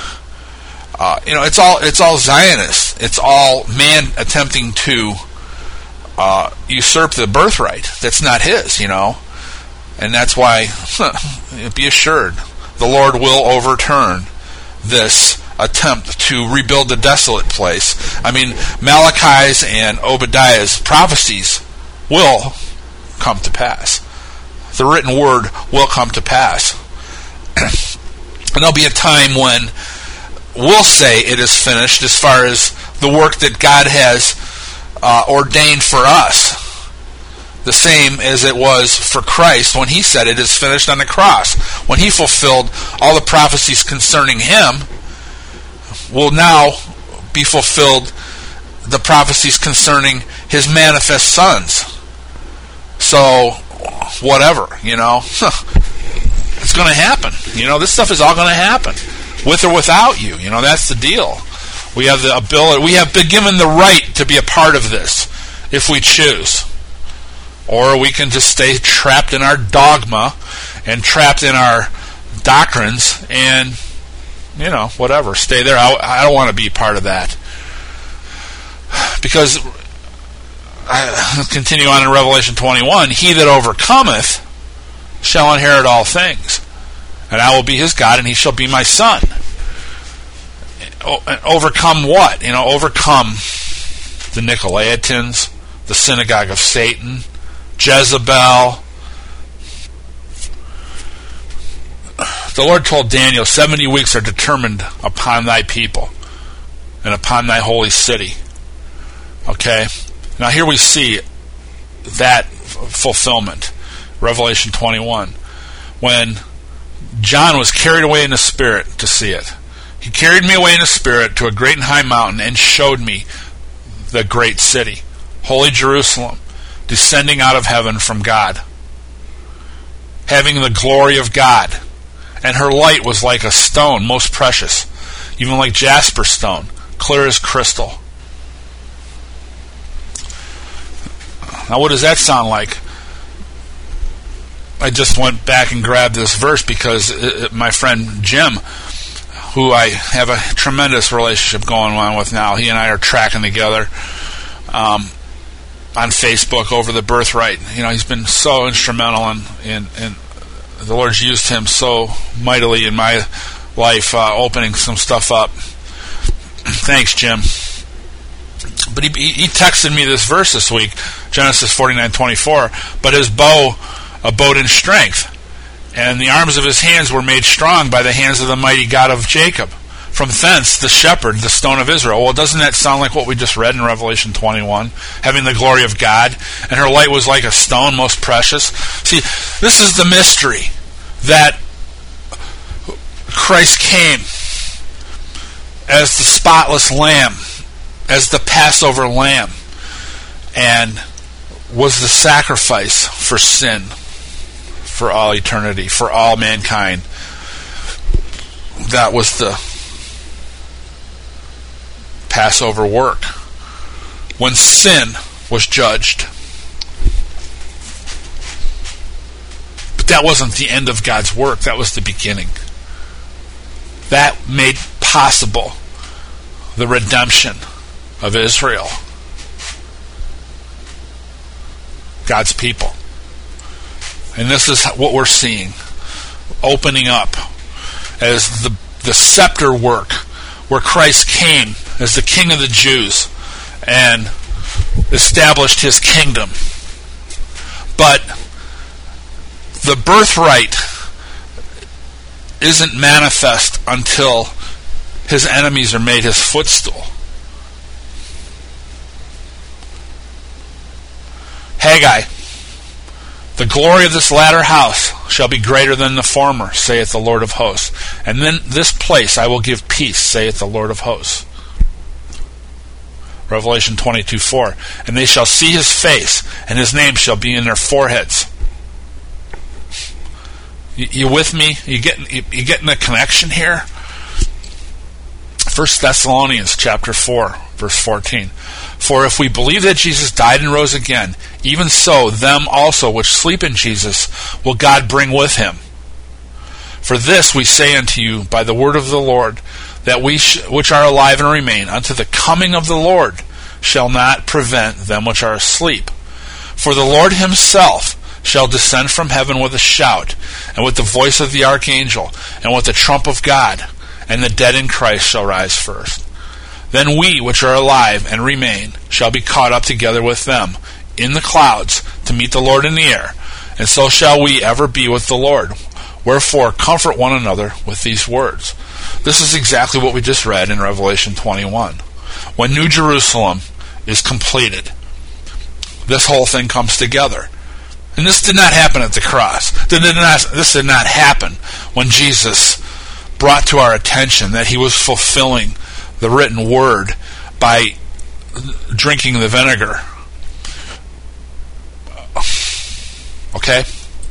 It's all Zionist. It's all man attempting to usurp the birthright that's not his, and that's why be assured the Lord will overturn this attempt to rebuild the desolate place. I mean, Malachi's and Obadiah's prophecies will come to pass. The written word will come to pass. And there'll be a time when we'll say it is finished as far as the work that God has ordained for us. The same as it was for Christ when he said it is finished on the cross. When he fulfilled all the prophecies concerning him, will now be fulfilled the prophecies concerning his manifest sons. So, whatever, it's going to happen. This stuff is all going to happen, with or without you. That's the deal. We have the ability, we have been given the right to be a part of this, if we choose. Or we can just stay trapped in our dogma and trapped in our doctrines and, whatever, stay there. I don't want to be part of that. Because, I continue on in Revelation 21, he that overcometh shall inherit all things, and I will be his God, and he shall be my son. Overcome what? Overcome the Nicolaitans, the synagogue of Satan, Jezebel. The Lord told Daniel, 70 weeks are determined upon thy people and upon thy holy city. Okay? Now here we see that fulfillment. Revelation 21. When John was carried away in the Spirit to see it. He carried me away in the Spirit to a great and high mountain and showed me the great city, holy Jerusalem, descending out of heaven from God, having the glory of God. And her light was like a stone, most precious, even like jasper stone, clear as crystal. Now what does that sound like? I just went back and grabbed this verse because my friend Jim, who I have a tremendous relationship going on with now, he and I are tracking together on Facebook over the birthright. He's been so instrumental in the Lord's used him so mightily in my life, opening some stuff up. Thanks, Jim. But he texted me this verse this week, Genesis 49:24. But his bow abode in strength, and the arms of his hands were made strong by the hands of the mighty God of Jacob. From thence the shepherd, the stone of Israel. Well, doesn't that sound like what we just read in Revelation 21? Having the glory of God, and her light was like a stone most precious. See, this is the mystery, that Christ came as the spotless lamb, as the Passover lamb, and was the sacrifice for sin, for all eternity, for all mankind. That was the Passover work, when sin was judged. But that wasn't the end of God's work, that was the beginning. That made possible the redemption of Israel, God's people. And this is what we're seeing opening up as the scepter work, where Christ came as the King of the Jews and established his kingdom. But the birthright isn't manifest until his enemies are made his footstool. Haggai, the glory of this latter house shall be greater than the former, saith the Lord of hosts. And then this place I will give peace, saith the Lord of hosts. Revelation 22:4. And they shall see his face, and his name shall be in their foreheads. You with me? You getting the connection here? 1 Thessalonians chapter 4, verse 14. For if we believe that Jesus died and rose again, even so them also which sleep in Jesus will God bring with him. For this we say unto you by the word of the Lord, that we which are alive and remain unto the coming of the Lord shall not prevent them which are asleep. For the Lord himself shall descend from heaven with a shout, and with the voice of the archangel, and with the trump of God, and the dead in Christ shall rise first. Then we which are alive and remain shall be caught up together with them in the clouds to meet the Lord in the air, and so shall we ever be with the Lord. Wherefore comfort one another with these words. This is exactly what we just read in Revelation 21. When New Jerusalem is completed, this whole thing comes together. And this did not happen at the cross. This did not happen when Jesus brought to our attention that he was fulfilling the written word by drinking the vinegar. Okay?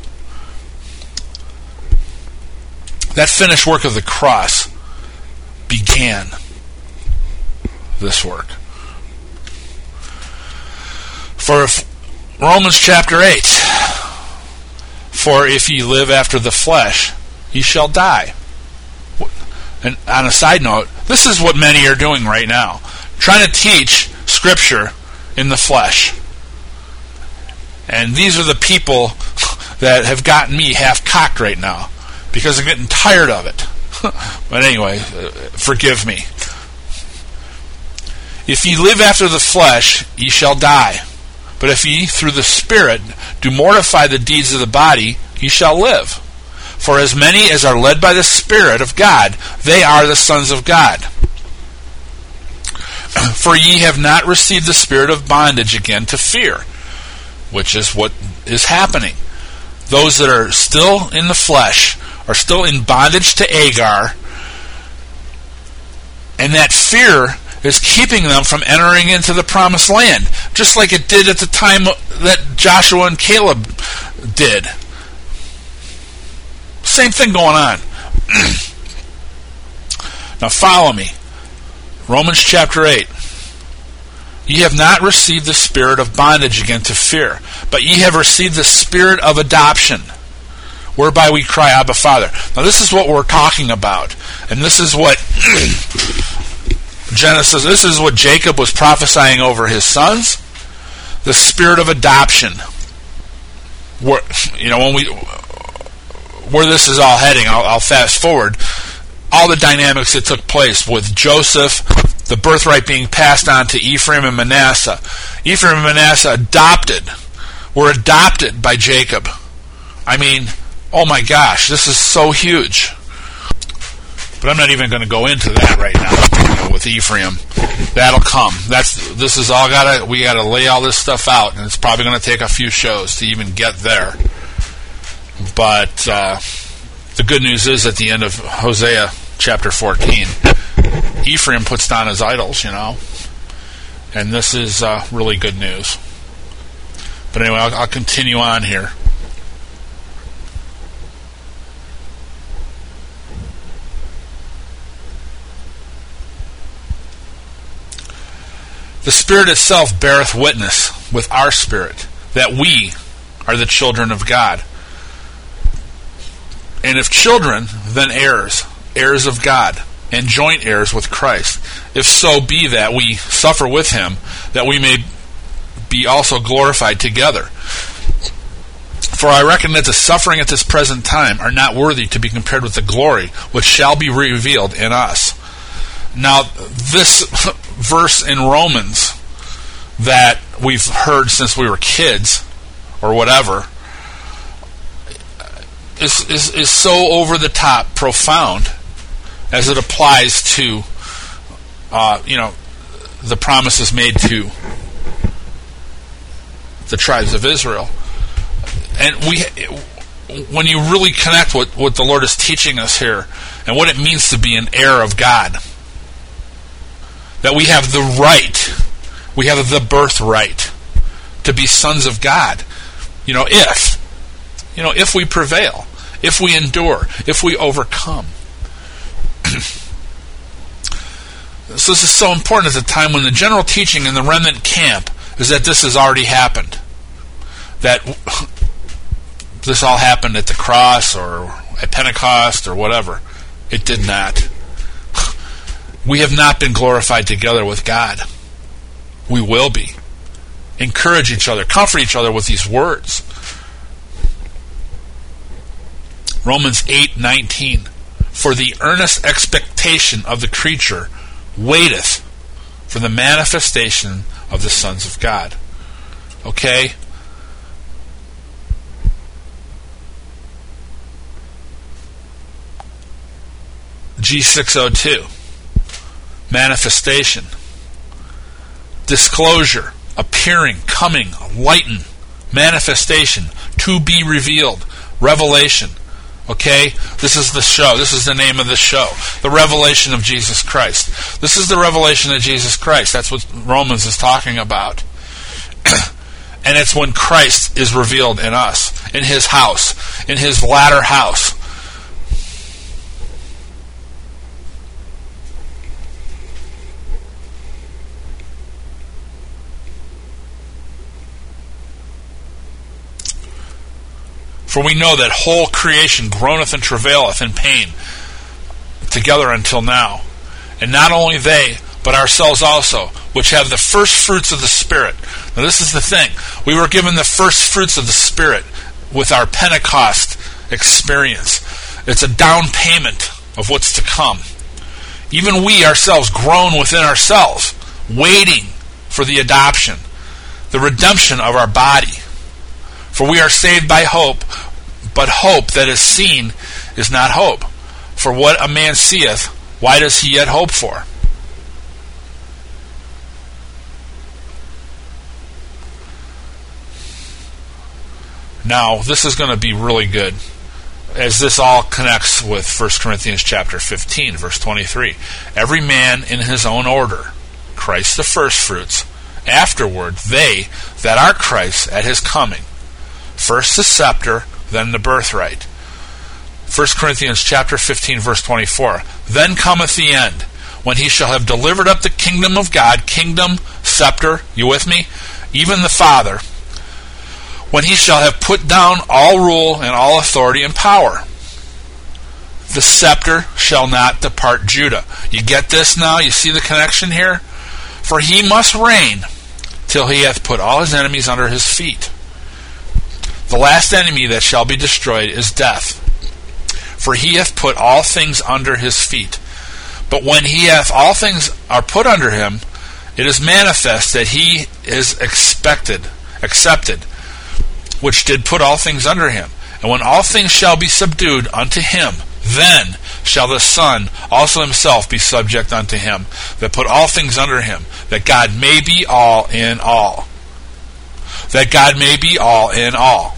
That finished work of the cross began this work. For if Romans chapter 8, for if ye live after the flesh, ye shall die. And on a side note, this is what many are doing right now, trying to teach Scripture in the flesh. And these are the people that have gotten me half-cocked right now, because I'm getting tired of it. But anyway, forgive me. If ye live after the flesh, ye shall die. But if ye through the Spirit do mortify the deeds of the body, ye shall live. For as many as are led by the Spirit of God, they are the sons of God. For ye have not received the spirit of bondage again to fear, which is what is happening. Those that are still in the flesh are still in bondage to Agar, and that fear is keeping them from entering into the promised land, just like it did at the time that Joshua and Caleb did. Same thing going on. Now follow me. Romans chapter 8. Ye have not received the spirit of bondage again to fear, but ye have received the spirit of adoption, whereby we cry, Abba, Father. Now this is what we're talking about. And this is what this is what Jacob was prophesying over his sons. The spirit of adoption. Where this is all heading, I'll fast forward. All the dynamics that took place with Joseph, the birthright being passed on to Ephraim and Manasseh. Ephraim and Manasseh were adopted by Jacob. I mean, oh my gosh, this is so huge. But I'm not even going to go into that right now, with Ephraim. That'll come. We gotta lay all this stuff out, and it's probably going to take a few shows to even get there. But the good news is, at the end of Hosea chapter 14, Ephraim puts down his idols, and this is really good news. But anyway, I'll continue on here. The Spirit itself beareth witness with our spirit that we are the children of God. And if children, then heirs, heirs of God, and joint heirs with Christ, if so be that we suffer with him, that we may be also glorified together. For I reckon that the suffering at this present time are not worthy to be compared with the glory which shall be revealed in us. Now, this verse in Romans that we've heard since we were kids, or whatever, is so over the top profound as it applies to the promises made to the tribes of Israel. And when you really connect what the Lord is teaching us here and what it means to be an heir of God, that we have the right, we have the birthright to be sons of God. If we prevail, if we endure, if we overcome. So this is so important at the time when the general teaching in the remnant camp is that this has already happened. That this all happened at the cross or at Pentecost or whatever. It did not. We have not been glorified together with God. We will be. Encourage each other, comfort each other with these words. Romans 8:19. For the earnest expectation of the creature waiteth for the manifestation of the sons of God. Okay? G602. Manifestation. Disclosure. Appearing. Coming. Lighten. Manifestation. To be revealed. Revelation. Okay? This is the show. This is the name of the show. The revelation of Jesus Christ. This is the revelation of Jesus Christ. That's what Romans is talking about. And it's when Christ is revealed in us, in his house, in his latter house. For we know that whole creation groaneth and travaileth in pain together until now. And not only they, but ourselves also, which have the first fruits of the Spirit. Now this is the thing. We were given the first fruits of the Spirit with our Pentecost experience. It's a down payment of what's to come. Even we ourselves groan within ourselves, waiting for the adoption, the redemption of our body. For we are saved by hope, but hope that is seen is not hope. For what a man seeth, why does he yet hope for? Now, this is going to be really good, as this all connects with 1 Corinthians chapter 15, verse 23. Every man in his own order, Christ the firstfruits, afterward they that are Christ at his coming. First the scepter, then the birthright. 1 Corinthians chapter 15, verse 24. Then cometh the end, when he shall have delivered up the kingdom of God, kingdom, scepter, you with me? Even the Father, when he shall have put down all rule and all authority and power. The scepter shall not depart Judah. You get this now? You see the connection here? For he must reign till he hath put all his enemies under his feet. The last enemy that shall be destroyed is death. For he hath put all things under his feet. But when he hath all things are put under him, it is manifest that he is accepted, which did put all things under him. And when all things shall be subdued unto him, then shall the Son also himself be subject unto him, that put all things under him, that God may be all in all. That God may be all in all.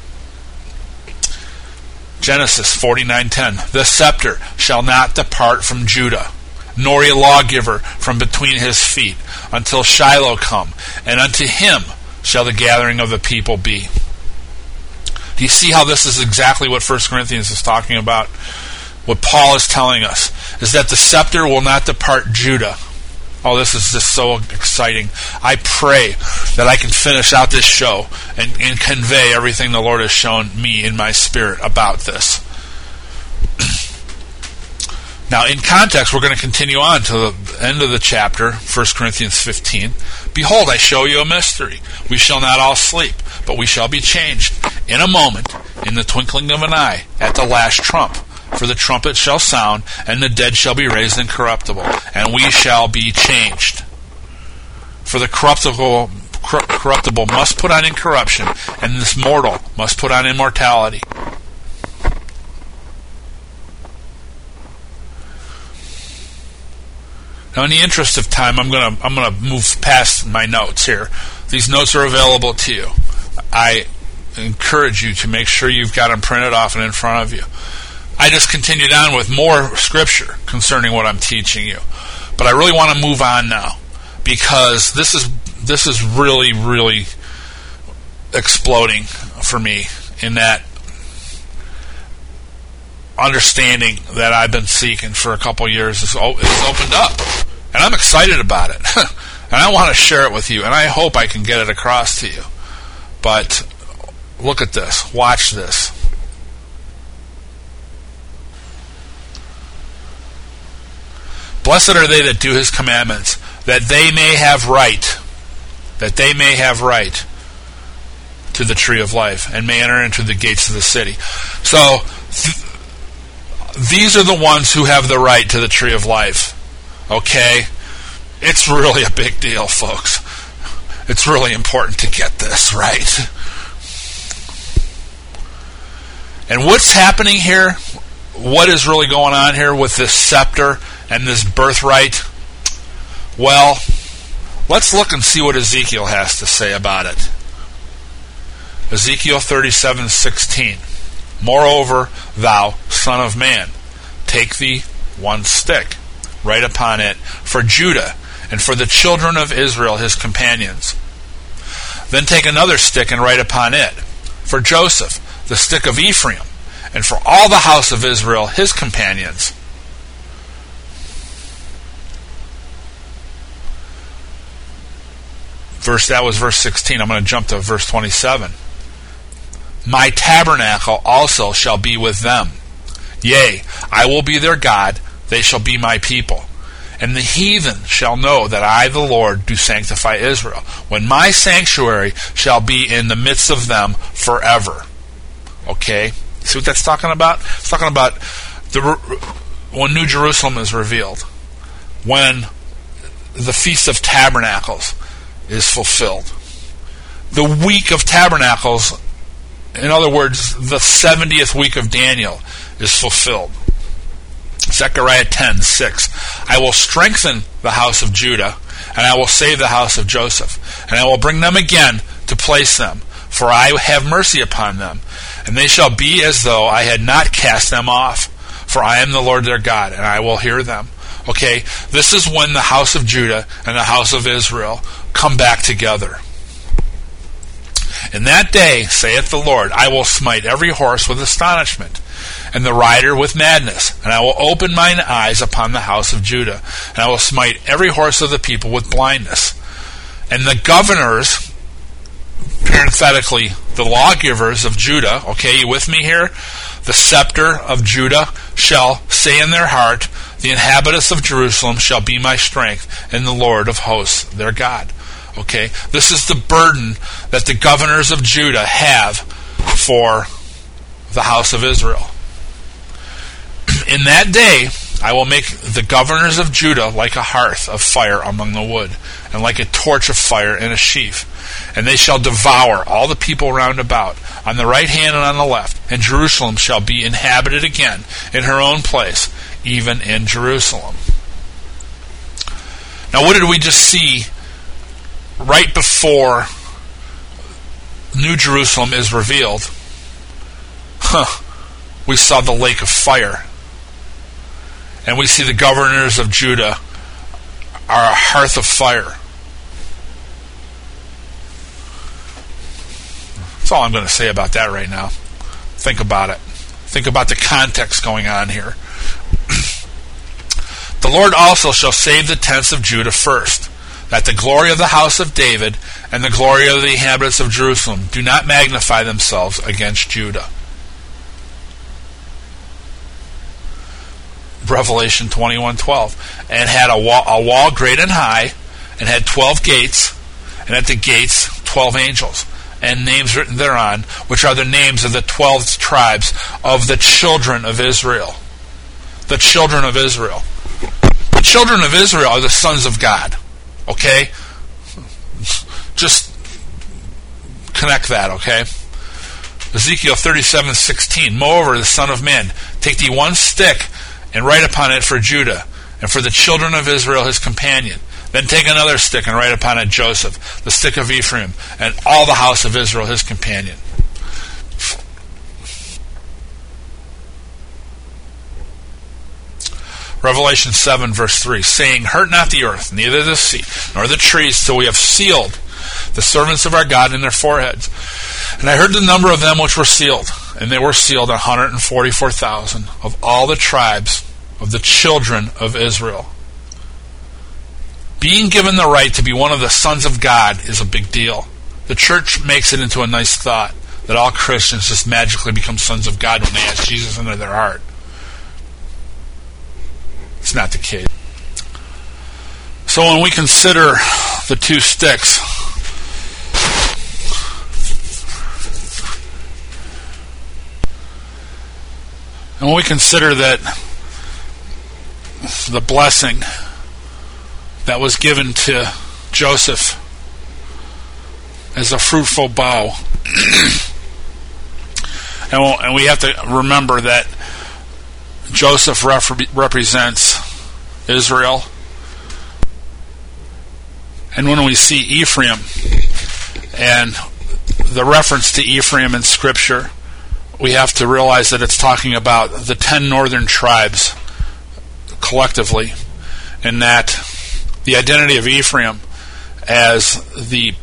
Genesis 49:10. The scepter shall not depart from Judah, nor a lawgiver from between his feet, until Shiloh come, and unto him shall the gathering of the people be. Do you see how this is exactly what 1 Corinthians is talking about? What Paul is telling us is that the scepter will not depart Judah. Oh, this is just so exciting. I pray that I can finish out this show and convey everything the Lord has shown me in my spirit about this. Now, in context, we're going to continue on to the end of the chapter, 1 Corinthians 15. Behold, I show you a mystery. We shall not all sleep, but we shall be changed in a moment, in the twinkling of an eye, at the last trump. For the trumpet shall sound, and the dead shall be raised incorruptible, and we shall be changed. For the corruptible must put on incorruption, and this mortal must put on immortality. Now, in the interest of time, I'm gonna move past my notes here. These notes are available to you. I encourage you to make sure you've got them printed off and in front of you. I just continued on with more scripture concerning what I'm teaching you, but I really want to move on now, because this is really, really exploding for me, in that understanding that I've been seeking for a couple years is opened up, and I'm excited about it. And I want to share it with you, and I hope I can get it across to you. But look at this. Watch this. Blessed are they that do his commandments, that they may have right to the tree of life, and may enter into the gates of the city. So, these are the ones who have the right to the tree of life. Okay? It's really a big deal, folks. It's really important to get this right. And what's happening here? What is really going on here with this scepter and this birthright? Well, let's look and see what Ezekiel has to say about it. Ezekiel 37:16. Moreover, thou son of man, take thee one stick, write upon it, for Judah and for the children of Israel his companions. Then take another stick and write upon it, for Joseph, the stick of Ephraim, and for all the house of Israel his companions. That was verse 16. I'm going to jump to verse 27. My tabernacle also shall be with them. Yea, I will be their God, they shall be my people. And the heathen shall know that I, the Lord, do sanctify Israel, when my sanctuary shall be in the midst of them forever. Okay? See what that's talking about? It's talking about when New Jerusalem is revealed, when the Feast of Tabernacles is fulfilled. The week of Tabernacles, in other words, the 70th week of Daniel, is fulfilled. Zechariah 10:6. I will strengthen the house of Judah, and I will save the house of Joseph, and I will bring them again to place them, for I have mercy upon them, and they shall be as though I had not cast them off, for I am the Lord their God, and I will hear them. Okay, this is when the house of Judah and the house of Israel come back together. In that day, saith the Lord, I will smite every horse with astonishment, and the rider with madness, and I will open mine eyes upon the house of Judah, and I will smite every horse of the people with blindness. And the governors, parenthetically, the lawgivers of Judah, okay, you with me here? The scepter of Judah shall say in their heart, the inhabitants of Jerusalem shall be my strength, and the Lord of hosts their God. Okay, this is the burden that the governors of Judah have for the house of Israel. In that day, I will make the governors of Judah like a hearth of fire among the wood, and like a torch of fire in a sheaf. And they shall devour all the people round about, on the right hand and on the left. And Jerusalem shall be inhabited again in her own place, even in Jerusalem. Now, what did we just see right before New Jerusalem is revealed? We saw the lake of fire. And we see the governors of Judah are a hearth of fire. That's all I'm going to say about that right now. Think about it. Think about the context going on here. The Lord also shall save the tents of Judah first, that the glory of the house of David and the glory of the inhabitants of Jerusalem do not magnify themselves against Judah. Revelation 21:12, and had a wall great and high, and had 12 gates, and at the gates 12 angels, and names written thereon, which are the names of the 12 tribes of the children of Israel. The children of Israel. The children of Israel are the sons of God. Okay? Just connect that, okay? Ezekiel 37:16, moreover, the Son of Man, take thee one stick, and write upon it for Judah, and for the children of Israel his companion. Then take another stick, and write upon it Joseph, the stick of Ephraim, and all the house of Israel his companion. Revelation 7, verse 3, saying, hurt not the earth, neither the sea, nor the trees, till we have sealed the servants of our God in their foreheads. And I heard the number of them which were sealed, and they were sealed 144,000 of all the tribes of the children of Israel. Being given the right to be one of the sons of God is a big deal. The church makes it into a nice thought that all Christians just magically become sons of God when they ask Jesus into their heart. It's not the case. So when we consider the two sticks, and when we consider that the blessing that was given to Joseph as a fruitful bough, and we have to remember that Joseph represents Israel. And when we see Ephraim and the reference to Ephraim in Scripture, we have to realize that it's talking about the 10 northern tribes collectively, and that the identity of Ephraim as the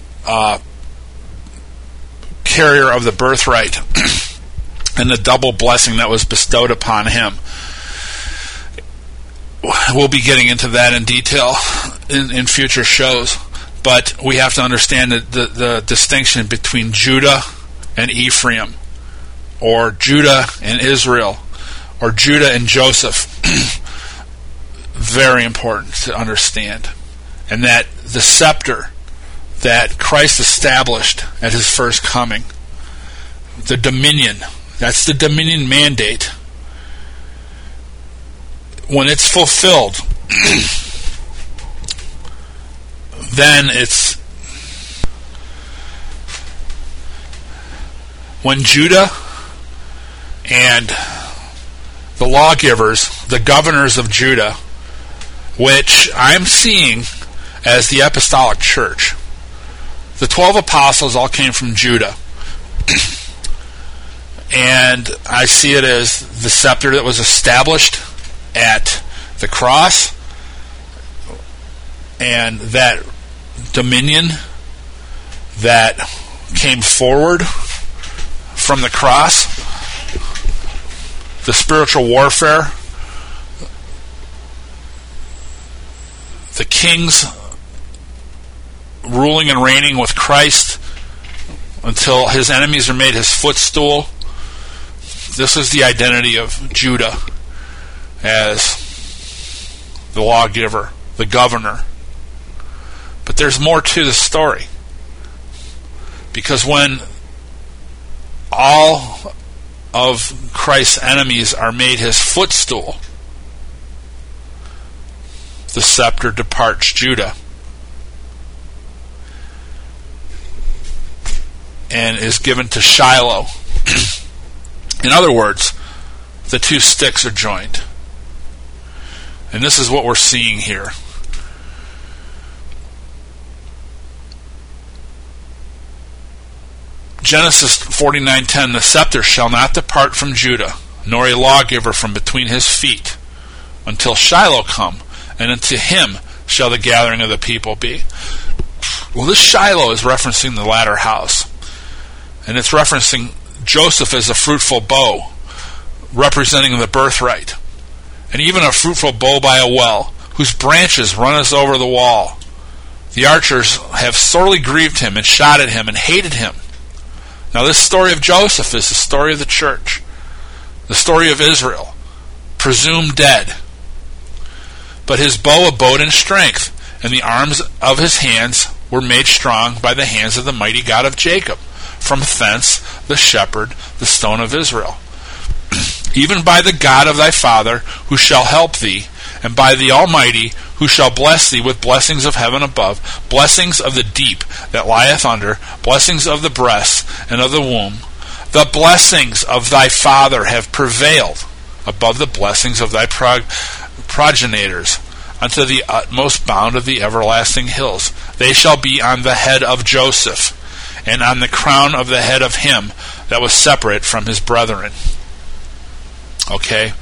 carrier of the birthright and the double blessing that was bestowed upon him. We'll be getting into that in detail in future shows, but we have to understand the distinction between Judah and Ephraim, or Judah and Israel, or Judah and Joseph. Very important to understand. And that the scepter that Christ established at his first coming, the dominion, that's the dominion mandate. When it's fulfilled, then it's when Judah and the lawgivers, the governors of Judah, which I'm seeing as the apostolic church, the 12 apostles all came from Judah. And I see it as the scepter that was established at the cross, and that dominion that came forward from the cross, the spiritual warfare, the kings ruling and reigning with Christ until his enemies are made his footstool. This is the identity of Judah as the lawgiver, the governor. But there's more to the story. Because when all of Christ's enemies are made his footstool, the scepter departs Judah and is given to Shiloh. In other words, the two sticks are joined. And this is what we're seeing here. Genesis 49:10, the scepter shall not depart from Judah, nor a lawgiver from between his feet, until Shiloh come, and unto him shall the gathering of the people be. Well, this Shiloh is referencing the latter house. And it's referencing Joseph as a fruitful bow, representing the birthright. And even a fruitful bow by a well, whose branches runneth over the wall. The archers have sorely grieved him, and shot at him, and hated him. Now this story of Joseph is the story of the church, the story of Israel, presumed dead. But his bow abode in strength, and the arms of his hands were made strong by the hands of the mighty God of Jacob. From thence the shepherd, the stone of Israel. Even by the God of thy father, who shall help thee, and by the Almighty, who shall bless thee with blessings of heaven above, blessings of the deep that lieth under, blessings of the breast and of the womb. The blessings of thy father have prevailed above the blessings of thy progenitors, unto the utmost bound of the everlasting hills. They shall be on the head of Joseph, and on the crown of the head of him that was separate from his brethren. Okay?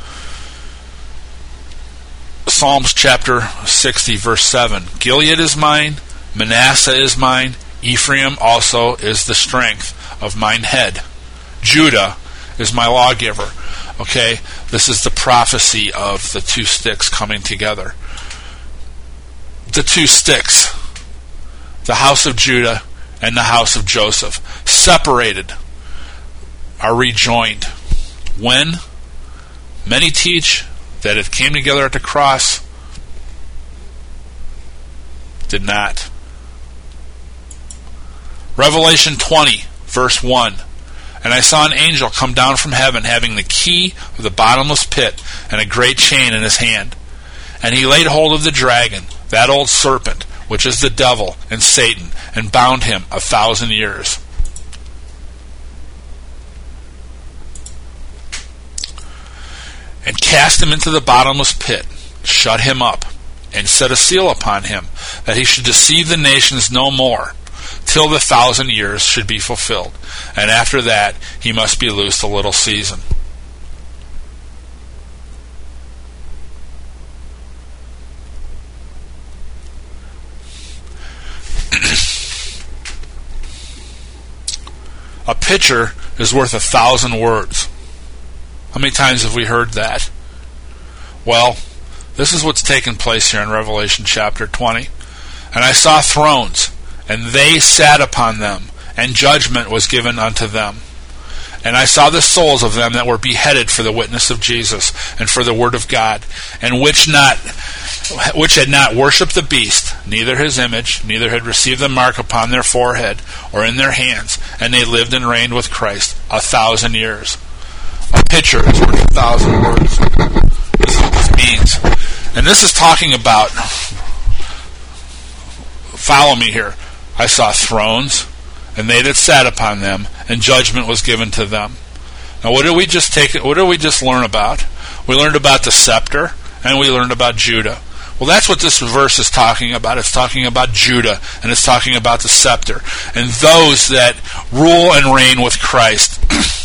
Psalms chapter 60, verse 7. Gilead is mine, Manasseh is mine, Ephraim also is the strength of mine head. Judah is my lawgiver. Okay? This is the prophecy of the two sticks coming together. The two sticks, the house of Judah and the house of Joseph, separated, are rejoined. When? Many teach that it came together at the cross. Did not. Revelation 20, verse 1. And I saw an angel come down from heaven, having the key of the bottomless pit and a great chain in his hand. And he laid hold of the dragon, that old serpent, which is the devil and Satan, and bound him 1,000 years. And cast him into the bottomless pit, shut him up, and set a seal upon him, that he should deceive the nations no more, till the 1,000 years should be fulfilled. And after that he must be loosed a little season. A picture is worth 1,000 words. How many times have we heard that? Well, this is what's taking place here in Revelation chapter 20. And I saw thrones, and they sat upon them, and judgment was given unto them. And I saw the souls of them that were beheaded for the witness of Jesus, and for the word of God, and which had not worshipped the beast, neither his image, neither had received the mark upon their forehead or in their hands, and they lived and reigned with Christ 1,000 years. A picture is worth 1,000 words. This is what this means. And this is talking about, follow me here, I saw thrones, and they that sat upon them, and judgment was given to them. Now what did we just learn about? We learned about the scepter, and we learned about Judah. Well, that's what this verse is talking about. It's talking about Judah, and it's talking about the scepter, and those that rule and reign with Christ.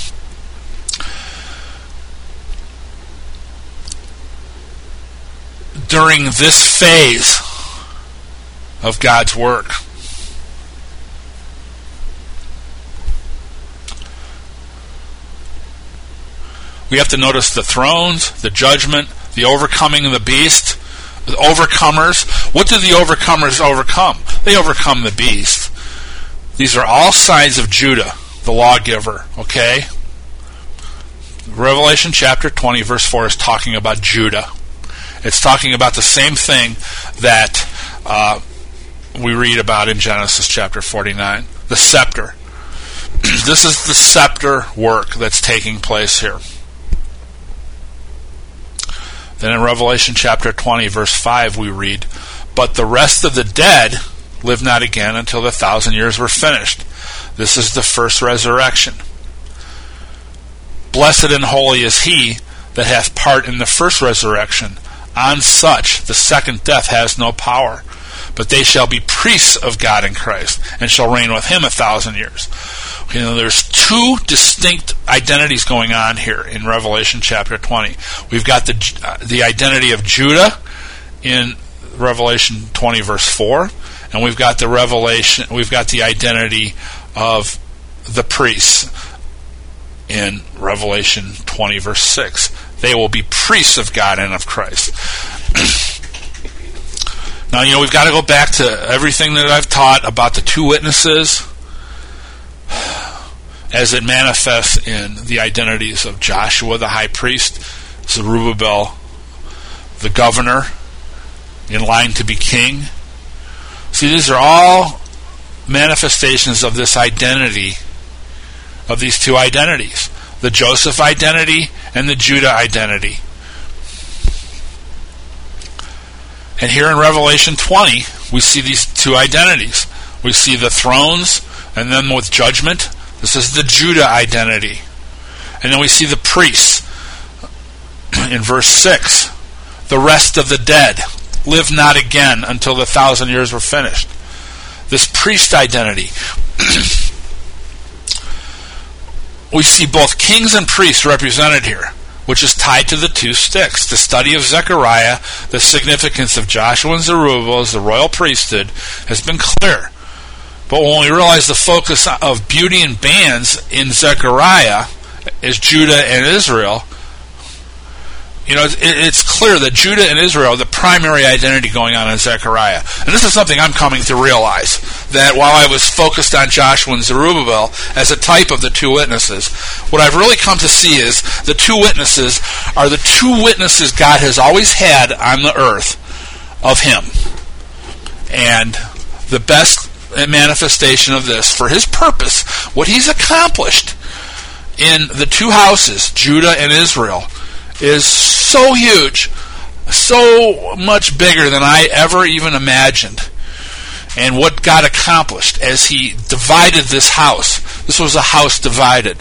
During this phase of God's work. We have to notice the thrones, the judgment, the overcoming of the beast, the overcomers. What do the overcomers overcome? They overcome the beast. These are all signs of Judah, the lawgiver, okay? Revelation chapter 20, verse 4 is talking about Judah. It's talking about the same thing that we read about in Genesis chapter 49, the scepter. This is the scepter work that's taking place here. Then in Revelation chapter 20, verse 5, we read, "But the rest of the dead lived not again until the 1,000 years were finished." This is the first resurrection. "Blessed and holy is he that hath part in the first resurrection. On such the second death has no power. But they shall be priests of God in Christ, and shall reign with him 1,000 years." You know, there's two distinct identities going on here in Revelation chapter 20. We've got the identity of Judah in Revelation 20 verse 4, and we've got the identity of the priests in Revelation 20 verse 6. They will be priests of God and of Christ. Now, you know, we've got to go back to everything that I've taught about the two witnesses as it manifests in the identities of Joshua the high priest, Zerubbabel the governor, in line to be king. See, these are all manifestations of this identity, of these two identities, the Joseph identity and the Judah identity. And here in Revelation 20, we see these two identities. We see the thrones, and then with judgment, this is the Judah identity. And then we see the priests. In verse 6, "The rest of the dead live not again until the 1,000 years were finished." This priest identity. We see both kings and priests represented here, which is tied to the two sticks. The study of Zechariah, the significance of Joshua and Zerubbabel as the royal priesthood, has been clear. But when we realize the focus of beauty and bands in Zechariah is Judah and Israel, you know, it's clear that Judah and Israel are the primary identity going on in Zechariah. And this is something I'm coming to realize, that while I was focused on Joshua and Zerubbabel as a type of the two witnesses, what I've really come to see is the two witnesses are the two witnesses God has always had on the earth of him. And the best manifestation of this, for his purpose, what he's accomplished in the two houses, Judah and Israel, is so huge, so much bigger than I ever even imagined. And what God accomplished as he divided this house. This was a house divided.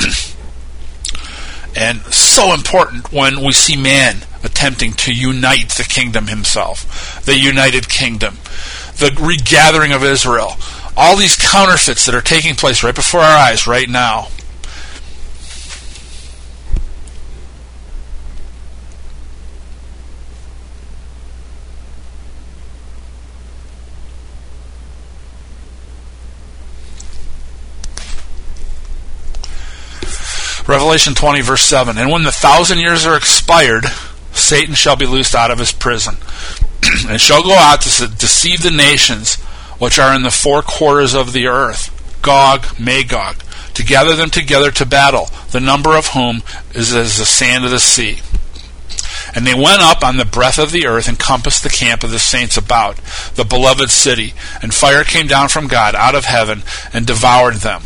And so important when we see man attempting to unite the kingdom himself, the united kingdom, the regathering of Israel, all these counterfeits that are taking place right before our eyes right now. Revelation 20 verse 7, "And when the 1,000 years are expired, Satan shall be loosed out of his prison, and shall go out to deceive the nations which are in the four quarters of the earth, Gog, Magog, to gather them together to battle, the number of whom is as the sand of the sea. And they went up on the breadth of the earth, and compassed the camp of the saints about, the beloved city, and fire came down from God out of heaven, and devoured them."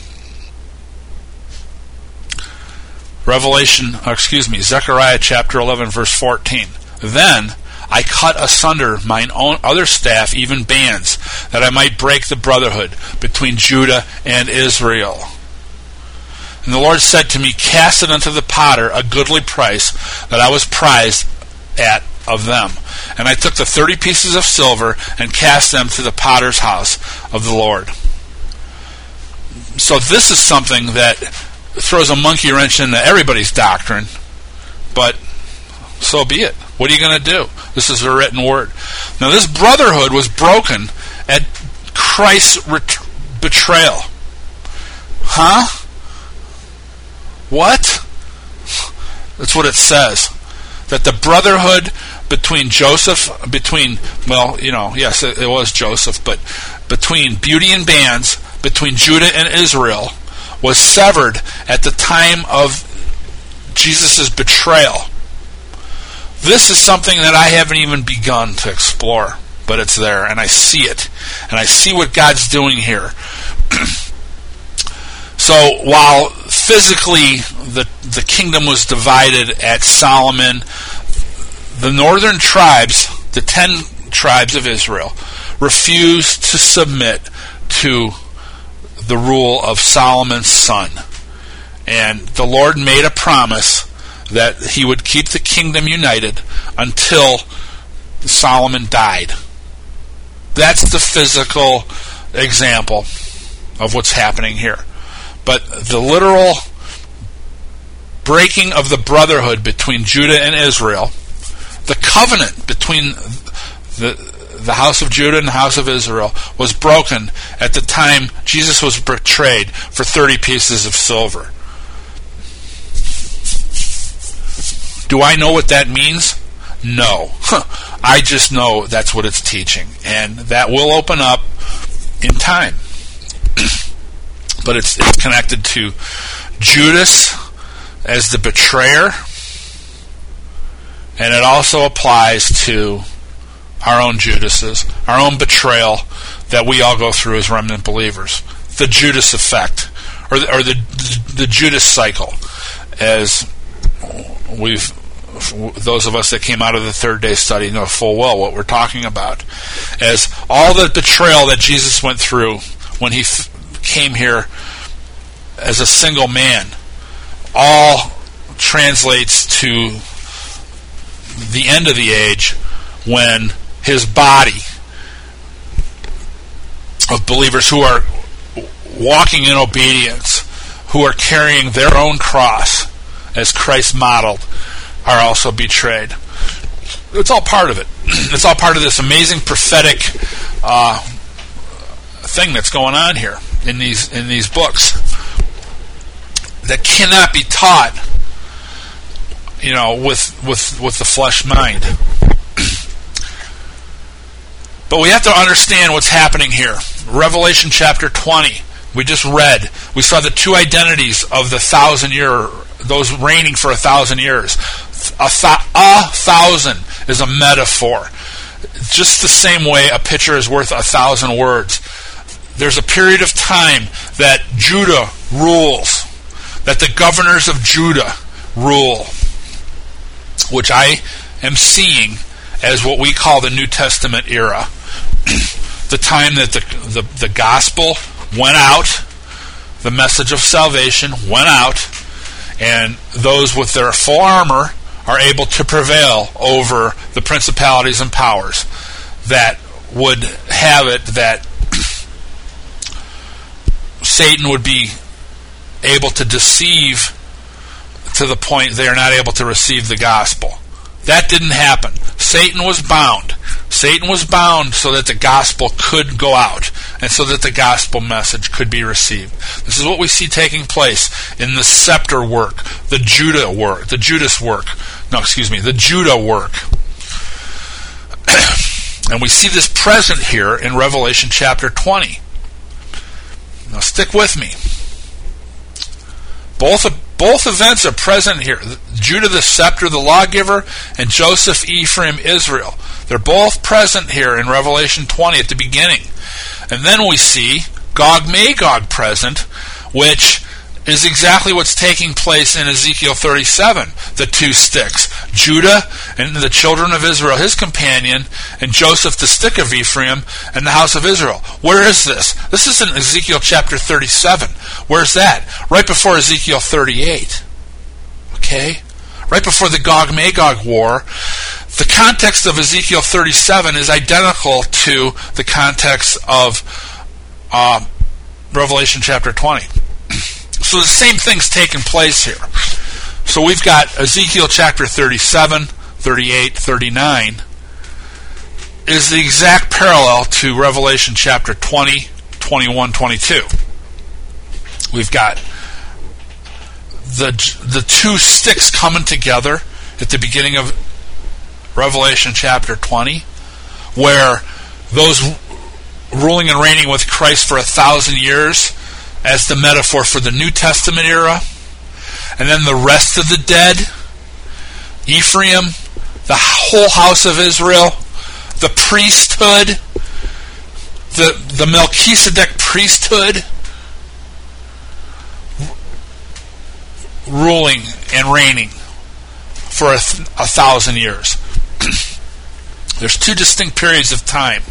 Zechariah chapter 11 verse 14. "Then I cut asunder mine own other staff, even bands, that I might break the brotherhood between Judah and Israel. And the Lord said to me, Cast it unto the potter a goodly price, that I was prized at of them. And I took the 30 pieces of silver, and cast them to the potter's house of the Lord." So this is something that throws a monkey wrench into everybody's doctrine, but so be it. What are you going to do? This is a written word. Now, this brotherhood was broken at Christ's betrayal. Huh? What? That's what it says. That the brotherhood between it was Joseph, but between Beauty and Bands, between Judah and Israel was severed at the time of Jesus' betrayal. This is something that I haven't even begun to explore, but it's there, and I see it. And I see what God's doing here. So while physically the kingdom was divided at Solomon, the northern tribes, the 10 tribes of Israel, refused to submit to the rule of Solomon's son. And the Lord made a promise that he would keep the kingdom united until Solomon died. That's the physical example of what's happening here. But the literal breaking of the brotherhood between Judah and Israel, the covenant between the house of Judah and the house of Israel, was broken at the time Jesus was betrayed for 30 pieces of silver. Do I know what that means? No. I just know that's what it's teaching. And that will open up in time. But it's connected to Judas as the betrayer. And it also applies to our own Judases, our own betrayal that we all go through as remnant believers. The Judas effect, or the Judas cycle, as those of us that came out of the third day study know full well what we're talking about. As all the betrayal that Jesus went through when he came here as a single man, all translates to the end of the age when his body of believers who are walking in obedience, who are carrying their own cross as Christ modeled, are also betrayed. It's all part of it. It's all part of this amazing prophetic thing that's going on here in these books that cannot be taught, with the flesh mind. But we have to understand what's happening here. Revelation chapter 20, we just read. We saw the two identities of the 1,000-year, those reigning for 1,000 years. 1,000 is a metaphor. Just the same way a picture is worth 1,000 words. There's a period of time that Judah rules, that the governors of Judah rule, which I am seeing as what we call the New Testament era. The time that the gospel went out, the message of salvation went out, and those with their full armor are able to prevail over the principalities and powers that would have it that Satan would be able to deceive to the point they are not able to receive the gospel. That didn't happen. Satan was bound. Satan was bound so that the gospel could go out and so that the gospel message could be received. This is what we see taking place in the scepter work, the Judah work. The Judah work. And we see this present here in Revelation chapter 20. Now stick with me. Both events are present here. Judah the scepter, the lawgiver, and Joseph, Ephraim, Israel. They're both present here in Revelation 20 at the beginning. And then we see Gog-Magog present, which is exactly what's taking place in Ezekiel 37. The two sticks. Judah and the children of Israel, his companion, and Joseph, the stick of Ephraim, and the house of Israel. Where is this? This is in Ezekiel chapter 37. Where's that? Right before Ezekiel 38. Okay? Right before the Gog-Magog war. The context of Ezekiel 37 is identical to the context of Revelation chapter 20. So the same thing's taking place here. So we've got Ezekiel chapter 37, 38, 39 is the exact parallel to Revelation chapter 20, 21, 22. We've got the two sticks coming together at the beginning of Revelation chapter 20, where those ruling and reigning with Christ for 1,000 years as the metaphor for the New Testament era. And then the rest of the dead, Ephraim, the whole house of Israel, the priesthood, the Melchizedek priesthood, ruling and reigning for 1,000 years. There's two distinct periods of time.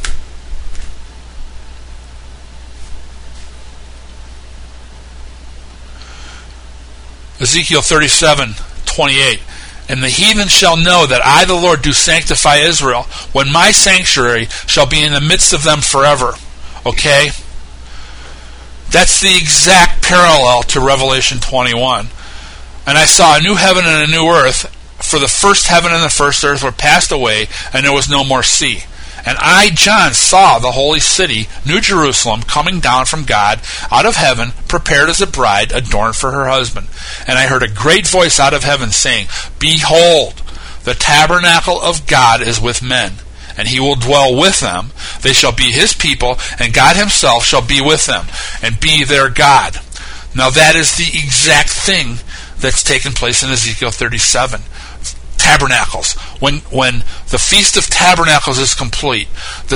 Ezekiel 37:28. And the heathen shall know that I, the Lord, do sanctify Israel, when my sanctuary shall be in the midst of them forever. Okay? That's the exact parallel to Revelation 21. And I saw a new heaven and a new earth, for the first heaven and the first earth were passed away, and there was no more sea. And I, John, saw the holy city, New Jerusalem, coming down from God out of heaven, prepared as a bride adorned for her husband. And I heard a great voice out of heaven saying, Behold, the tabernacle of God is with men, and he will dwell with them. They shall be his people, and God himself shall be with them, and be their God. Now that is the exact thing that's taken place in Ezekiel 37. Tabernacles. When the Feast of Tabernacles is complete, the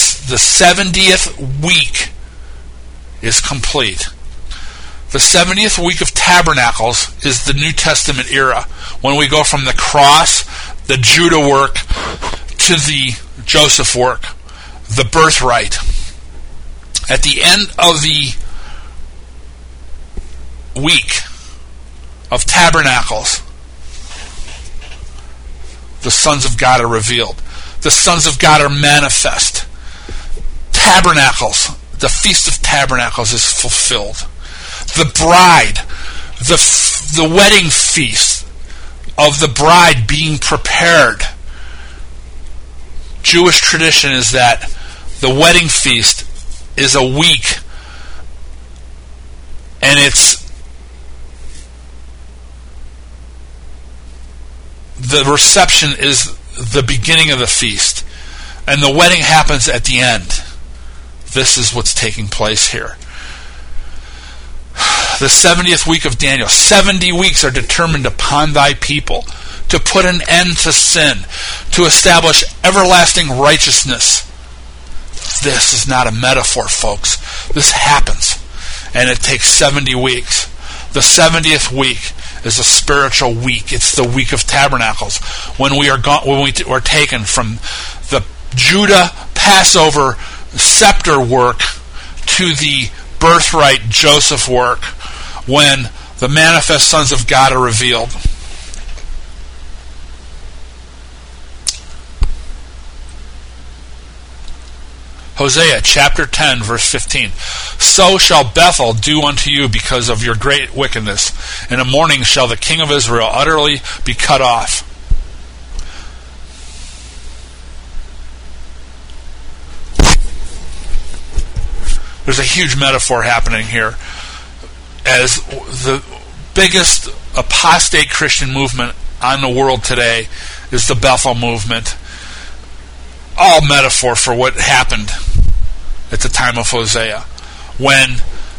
70th week is complete. The 70th week of Tabernacles is the New Testament era, when we go from the cross, the Judah work, to the Joseph work, the birthright. At the end of the week of Tabernacles, the sons of God are revealed. The sons of God are manifest. Tabernacles, the Feast of Tabernacles is fulfilled. The bride, the wedding feast of the bride being prepared. Jewish tradition is that the wedding feast is a week, and it's the reception is the beginning of the feast, and the wedding happens at the end. This is what's taking place here. The 70th week of Daniel. 70 weeks are determined upon thy people to put an end to sin, to establish everlasting righteousness. This is not a metaphor, folks. This happens, and it takes 70 weeks. The 70th week is a spiritual week. It's the week of Tabernacles, when we are taken from the Judah Passover scepter work to the birthright Joseph work, when the manifest sons of God are revealed. Hosea chapter 10 verse 15. So shall Bethel do unto you because of your great wickedness. In the morning shall the king of Israel utterly be cut off. There's a huge metaphor happening here, as the biggest apostate Christian movement on the world today is the Bethel movement. All metaphor for what happened at the time of Hosea, when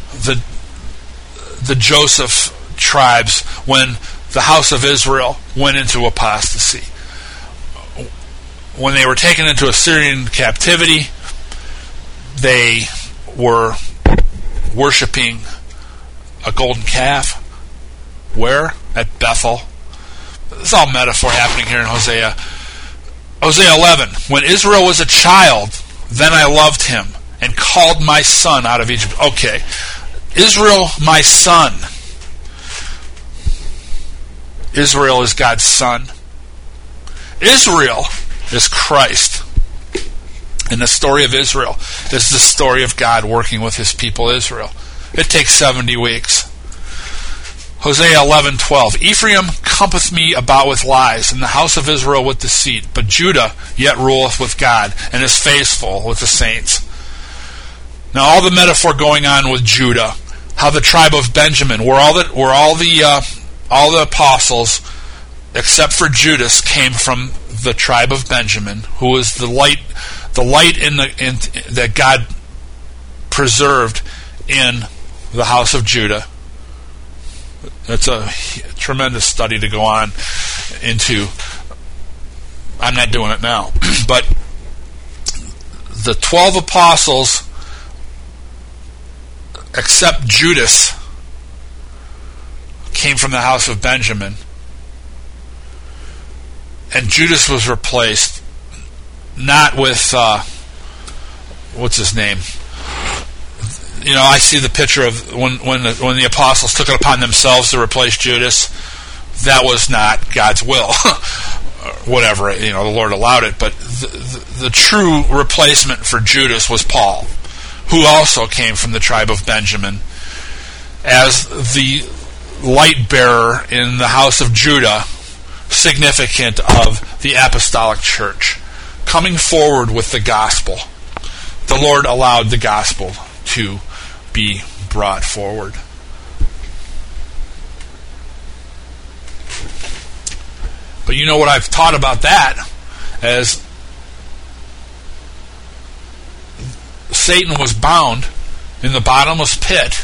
the Joseph tribes, when the house of Israel went into apostasy. When they were taken into Assyrian captivity, they were worshiping a golden calf. Where? At Bethel. It's all metaphor happening here in Hosea. Hosea 11. When Israel was a child, then I loved him and called my son out of Egypt. Okay. Israel, my son. Israel is God's son. Israel is Christ. And the story of Israel is the story of God working with his people Israel. It takes 70 weeks. Hosea 11:12. Ephraim compasseth me about with lies, and the house of Israel with deceit. But Judah yet ruleth with God, and is faithful with the saints. Now all the metaphor going on with Judah, how the tribe of Benjamin, where all the apostles, except for Judas, came from the tribe of Benjamin, who was the light that God preserved in the house of Judah. It's a tremendous study to go on into. I'm not doing it now. But the 12 apostles, except Judas, came from the house of Benjamin. And Judas was replaced not with, what's his name? I see the picture of when the apostles took it upon themselves to replace Judas. That was not God's will. Whatever, the Lord allowed it. But the true replacement for Judas was Paul, who also came from the tribe of Benjamin, as the light bearer in the house of Judah, significant of the apostolic church, coming forward with the gospel. The Lord allowed the gospel to be brought forward. But you know what I've taught about that? As Satan was bound in the bottomless pit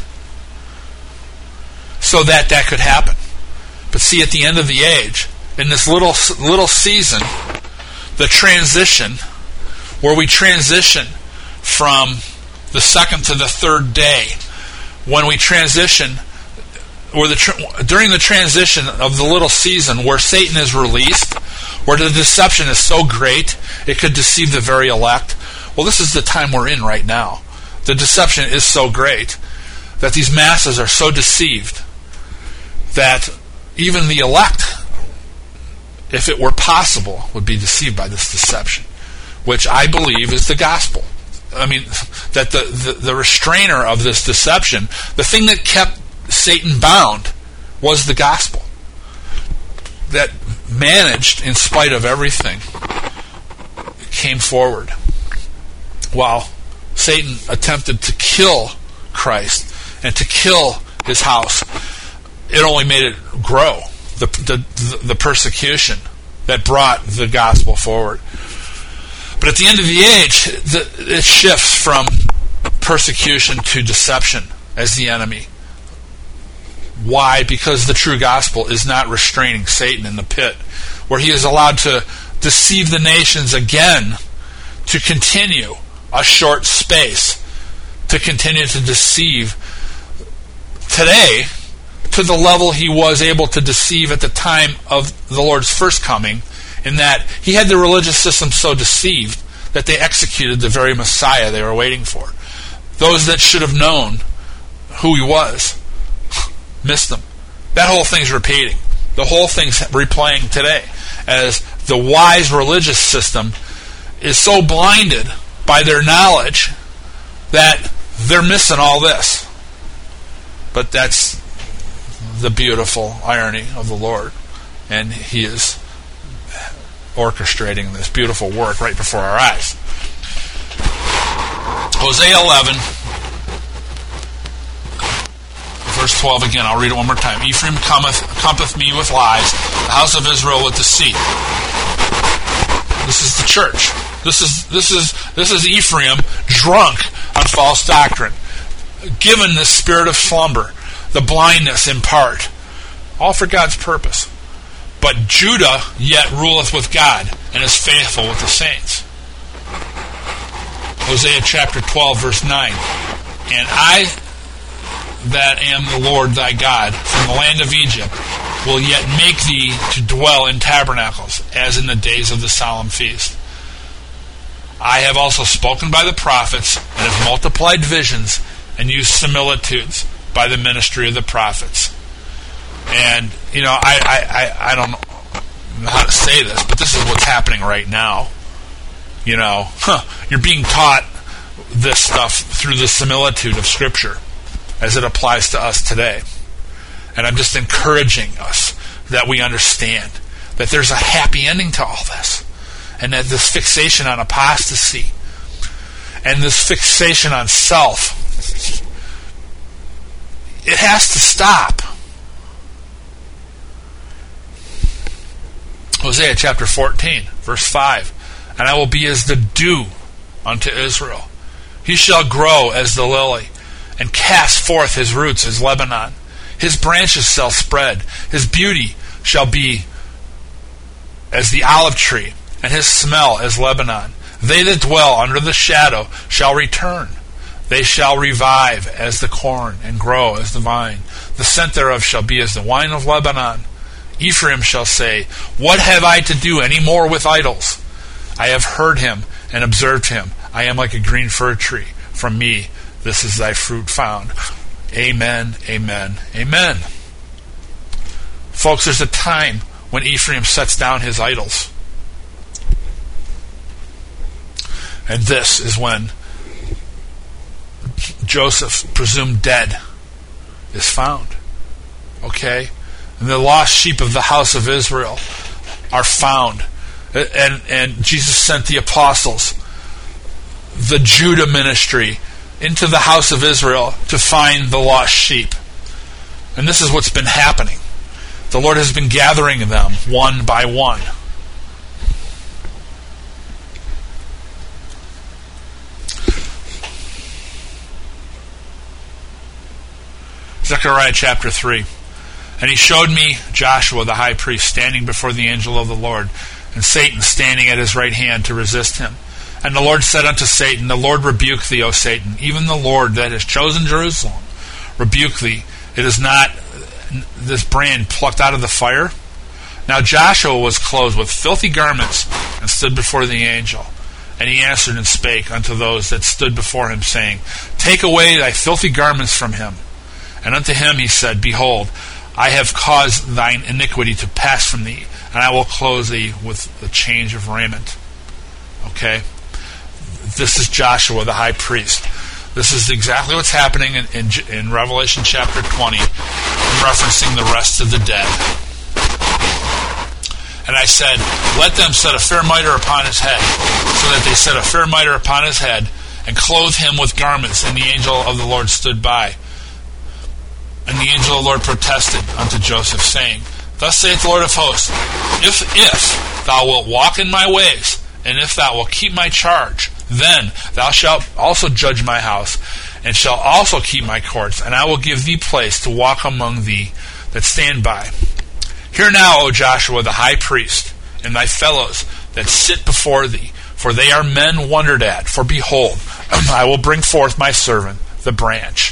so that could happen. But see, at the end of the age, in this little season, the transition, where we transition from the second to the third day, when we transition, or during the transition of the little season where Satan is released, where the deception is so great it could deceive the very elect. Well, this is the time we're in right now. The deception is so great that these masses are so deceived that even the elect, if it were possible, would be deceived by this deception, which I believe is the gospel. I mean, that the restrainer of this deception, the thing that kept Satan bound, was the gospel. That managed, in spite of everything, came forward. While Satan attempted to kill Christ and to kill his house, it only made it grow. The persecution that brought the gospel forward. But at the end of the age, it shifts from persecution to deception as the enemy. Why? Because the true gospel is not restraining Satan in the pit, where he is allowed to deceive the nations again, to continue a short space, to continue to deceive today to the level he was able to deceive at the time of the Lord's first coming, in that he had the religious system so deceived that they executed the very Messiah they were waiting for. Those that should have known who he was missed them. That whole thing's repeating. The whole thing's replaying today, as the wise religious system is so blinded by their knowledge that they're missing all this. But that's the beautiful irony of the Lord, and he is orchestrating this beautiful work right before our eyes. Hosea 11, verse 12 again. I'll read it one more time. Ephraim cometh me with lies, the house of Israel with deceit. This is the church. This is Ephraim drunk on false doctrine, given this spirit of slumber, the blindness in part, all for God's purpose. But Judah yet ruleth with God, and is faithful with the saints. Hosea chapter 12, verse 9. And I that am the Lord thy God, from the land of Egypt, will yet make thee to dwell in tabernacles, as in the days of the solemn feast. I have also spoken by the prophets, and have multiplied visions, and used similitudes by the ministry of the prophets. And, I don't know how to say this, but this is what's happening right now. You're being taught this stuff through the similitude of Scripture as it applies to us today. And I'm just encouraging us that we understand that there's a happy ending to all this. And that this fixation on apostasy and this fixation on self, it has to stop. Hosea chapter 14, verse 5. And I will be as the dew unto Israel, He shall grow as the lily, and cast forth his roots as Lebanon. His branches shall spread. His beauty shall be as the olive tree, and his smell as Lebanon. They that dwell under the shadow shall return. They shall revive as the corn, and grow as the vine. The scent thereof shall be as the wine of Lebanon. Ephraim shall say, What have I to do any more with idols? I have heard him and observed him. I am like a green fir tree. From me this is thy fruit found. Amen, amen, amen. Folks, there's a time when Ephraim sets down his idols. And this is when Joseph, presumed dead, is found. Okay? And the lost sheep of the house of Israel are found. And Jesus sent the apostles, the Judah ministry, into the house of Israel to find the lost sheep. And this is what's been happening. The Lord has been gathering them one by one. Zechariah chapter 3. And he showed me Joshua the high priest standing before the angel of the Lord, and Satan standing at his right hand to resist him. And the Lord said unto Satan, The Lord rebuke thee, O Satan, even the Lord that has chosen Jerusalem, rebuke thee. It is not this brand plucked out of the fire? Now Joshua was clothed with filthy garments, and stood before the angel. And he answered and spake unto those that stood before him, saying, Take away thy filthy garments from him. And unto him he said, Behold, I have caused thine iniquity to pass from thee, and I will clothe thee with the change of raiment. Okay? This is Joshua the high priest. This is exactly what's happening in Revelation chapter 20, referencing the rest of the dead. And I said, Let them set a fair mitre upon his head. So that they set a fair mitre upon his head, and clothed him with garments, and the angel of the Lord stood by. And the angel of the Lord protested unto Joseph, saying, Thus saith the Lord of hosts, If thou wilt walk in my ways, and if thou wilt keep my charge, then thou shalt also judge my house, and shalt also keep my courts, and I will give thee place to walk among thee that stand by. Hear now, O Joshua the high priest, and thy fellows that sit before thee, for they are men wondered at. For behold, I will bring forth my servant, the branch.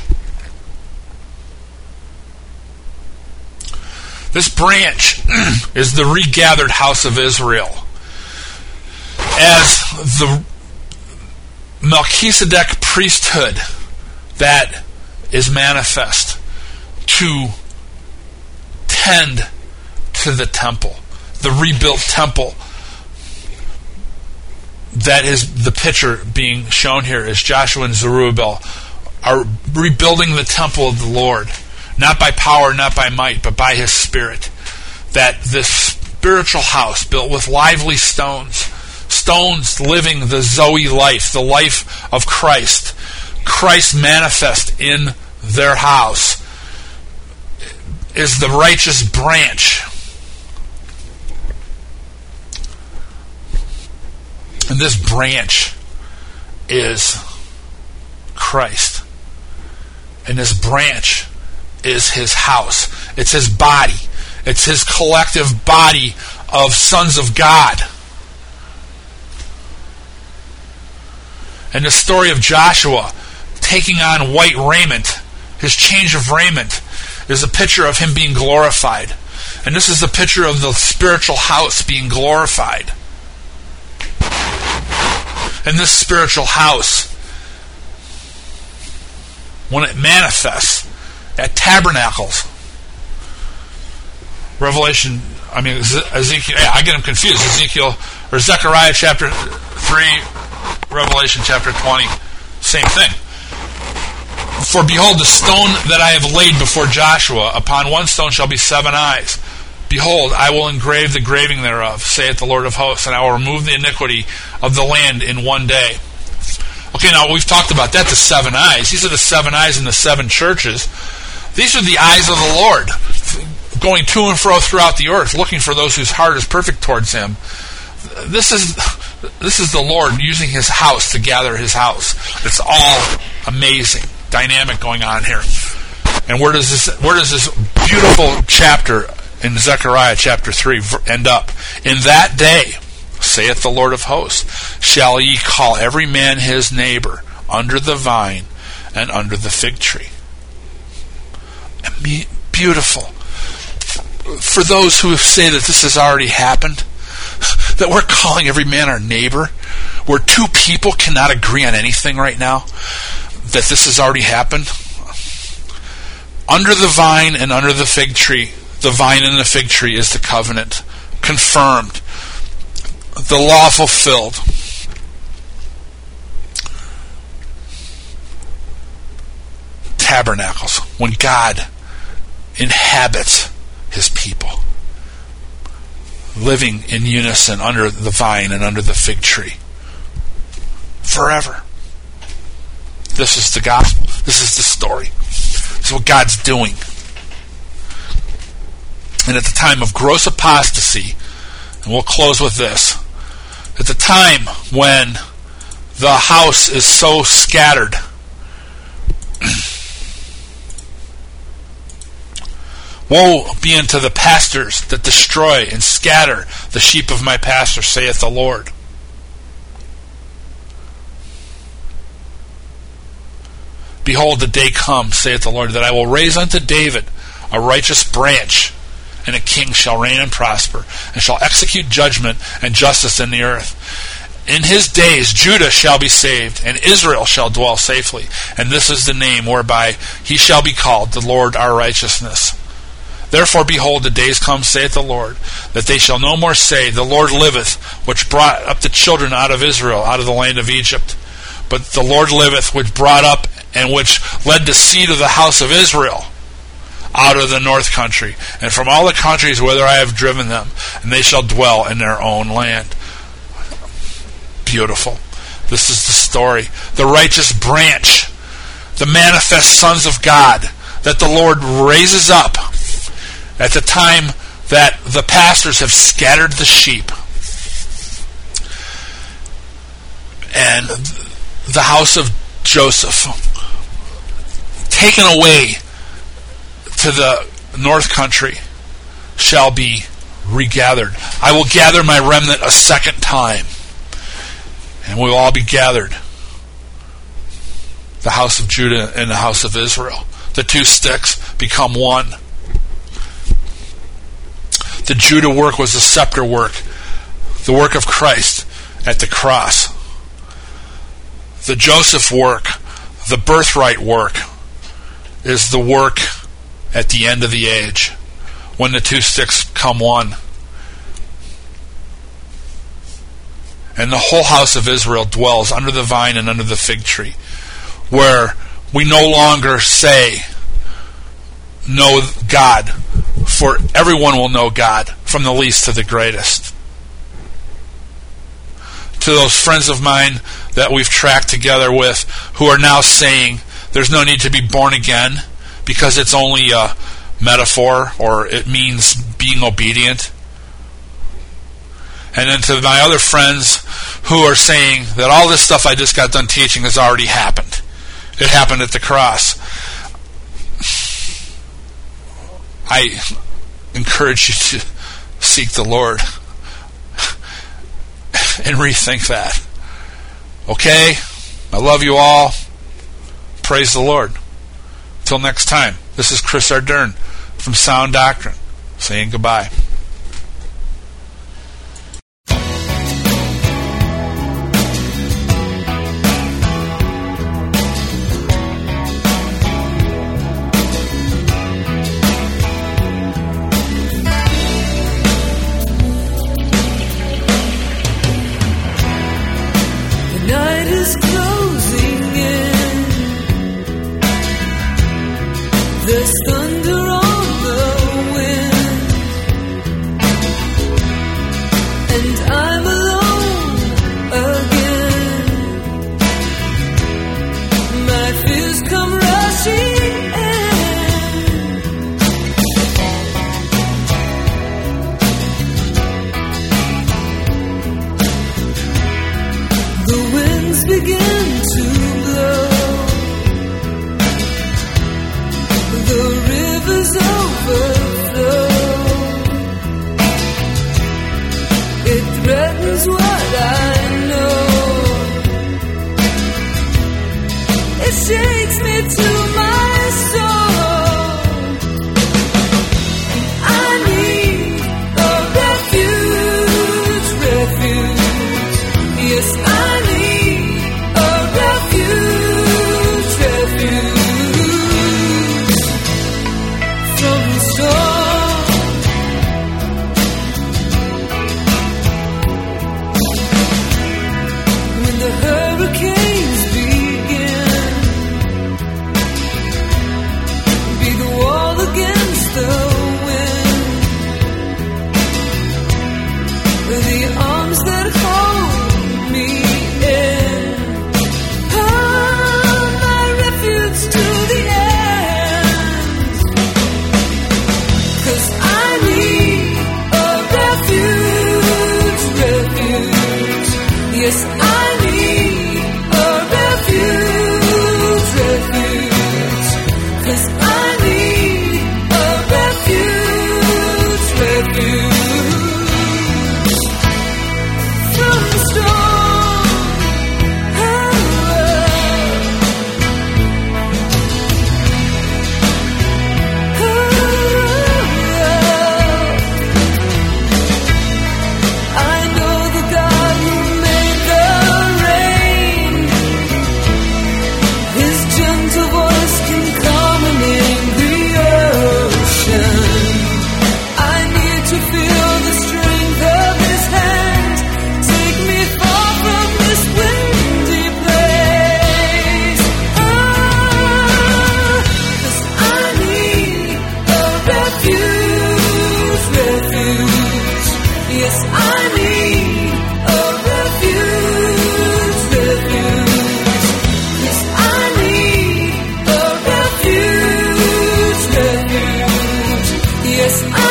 This branch is the regathered house of Israel. As the Melchizedek priesthood that is manifest to tend to the temple, the rebuilt temple. That is the picture being shown here as Joshua and Zerubbabel are rebuilding the temple of the Lord. Not by power, not by might, but by His Spirit. That this spiritual house built with lively stones living the Zoe life, the life of Christ. Christ manifest in their house is the righteous branch. And this branch is Christ. And this branch is His house. It's His body. It's His collective body of sons of God. And the story of Joshua taking on white raiment, his change of raiment, is a picture of him being glorified. And this is the picture of the spiritual house being glorified. And this spiritual house, when it manifests at tabernacles, Ezekiel, I get them confused. Ezekiel or Zechariah chapter 3, Revelation chapter 20, same thing. For behold, the stone that I have laid before Joshua, upon one stone shall be 7 eyes. Behold, I will engrave the graving thereof, saith the Lord of hosts, and I will remove the iniquity of the land in one day. Okay, now we've talked about that, the 7 eyes. These are the 7 eyes in the 7 churches. These are the eyes of the Lord, going to and fro throughout the earth, looking for those whose heart is perfect towards Him. This is This is the Lord using his house to gather his house. It's all amazing, dynamic going on here. And where does this beautiful chapter in Zechariah chapter 3 end up? In that day, saith the Lord of hosts, shall ye call every man his neighbor under the vine and under the fig tree. Beautiful. For those who say that this has already happened, that we're calling every man our neighbor, where two people cannot agree on anything right now, that this has already happened. Under the vine and under the fig tree, the vine and the fig tree is the covenant, confirmed, the law fulfilled. Tabernacles, when God inhabits his people, living in unison under the vine and under the fig tree forever. This is the gospel. This is the story. This is what God's doing. And at the time of gross apostasy, and we'll close with this, at the time when the house is so scattered, woe be unto the pastors that destroy and scatter the sheep of my pasture, saith the Lord. Behold, the day comes, saith the Lord, that I will raise unto David a righteous branch, and a king shall reign and prosper, and shall execute judgment and justice in the earth. In his days Judah shall be saved, and Israel shall dwell safely. And this is the name whereby he shall be called, the Lord our righteousness. Therefore, behold, the days come, saith the Lord, that they shall no more say, the Lord liveth, which brought up the children out of Israel, out of the land of Egypt. But the Lord liveth, which brought up and which led the seed of the house of Israel out of the north country, and from all the countries whither I have driven them, and they shall dwell in their own land. Beautiful. This is the story. The righteous branch, the manifest sons of God, that the Lord raises up at the time that the pastors have scattered the sheep. And the house of Joseph taken away to the north country shall be regathered. I will gather my remnant a second time, and we will all be gathered. The house of Judah and the house of Israel. The two sticks become one. The Judah work was the scepter work, the work of Christ at the cross. The Joseph work, the birthright work, is the work at the end of the age, when the two sticks come one. And the whole house of Israel dwells under the vine and under the fig tree, where we no longer say, know God, for everyone will know God, from the least to the greatest. To those friends of mine that we've tracked together with, who are now saying there's no need to be born again, because it's only a metaphor, or it means being obedient. And then to my other friends who are saying that all this stuff I just got done teaching has already happened. It happened at the cross. I encourage you to seek the Lord and rethink that. Okay? I love you all. Praise the Lord. Till next time, this is Chris Ardern from Sound Doctrine saying goodbye. The night is closing in. There's thunder on the wind.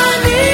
I need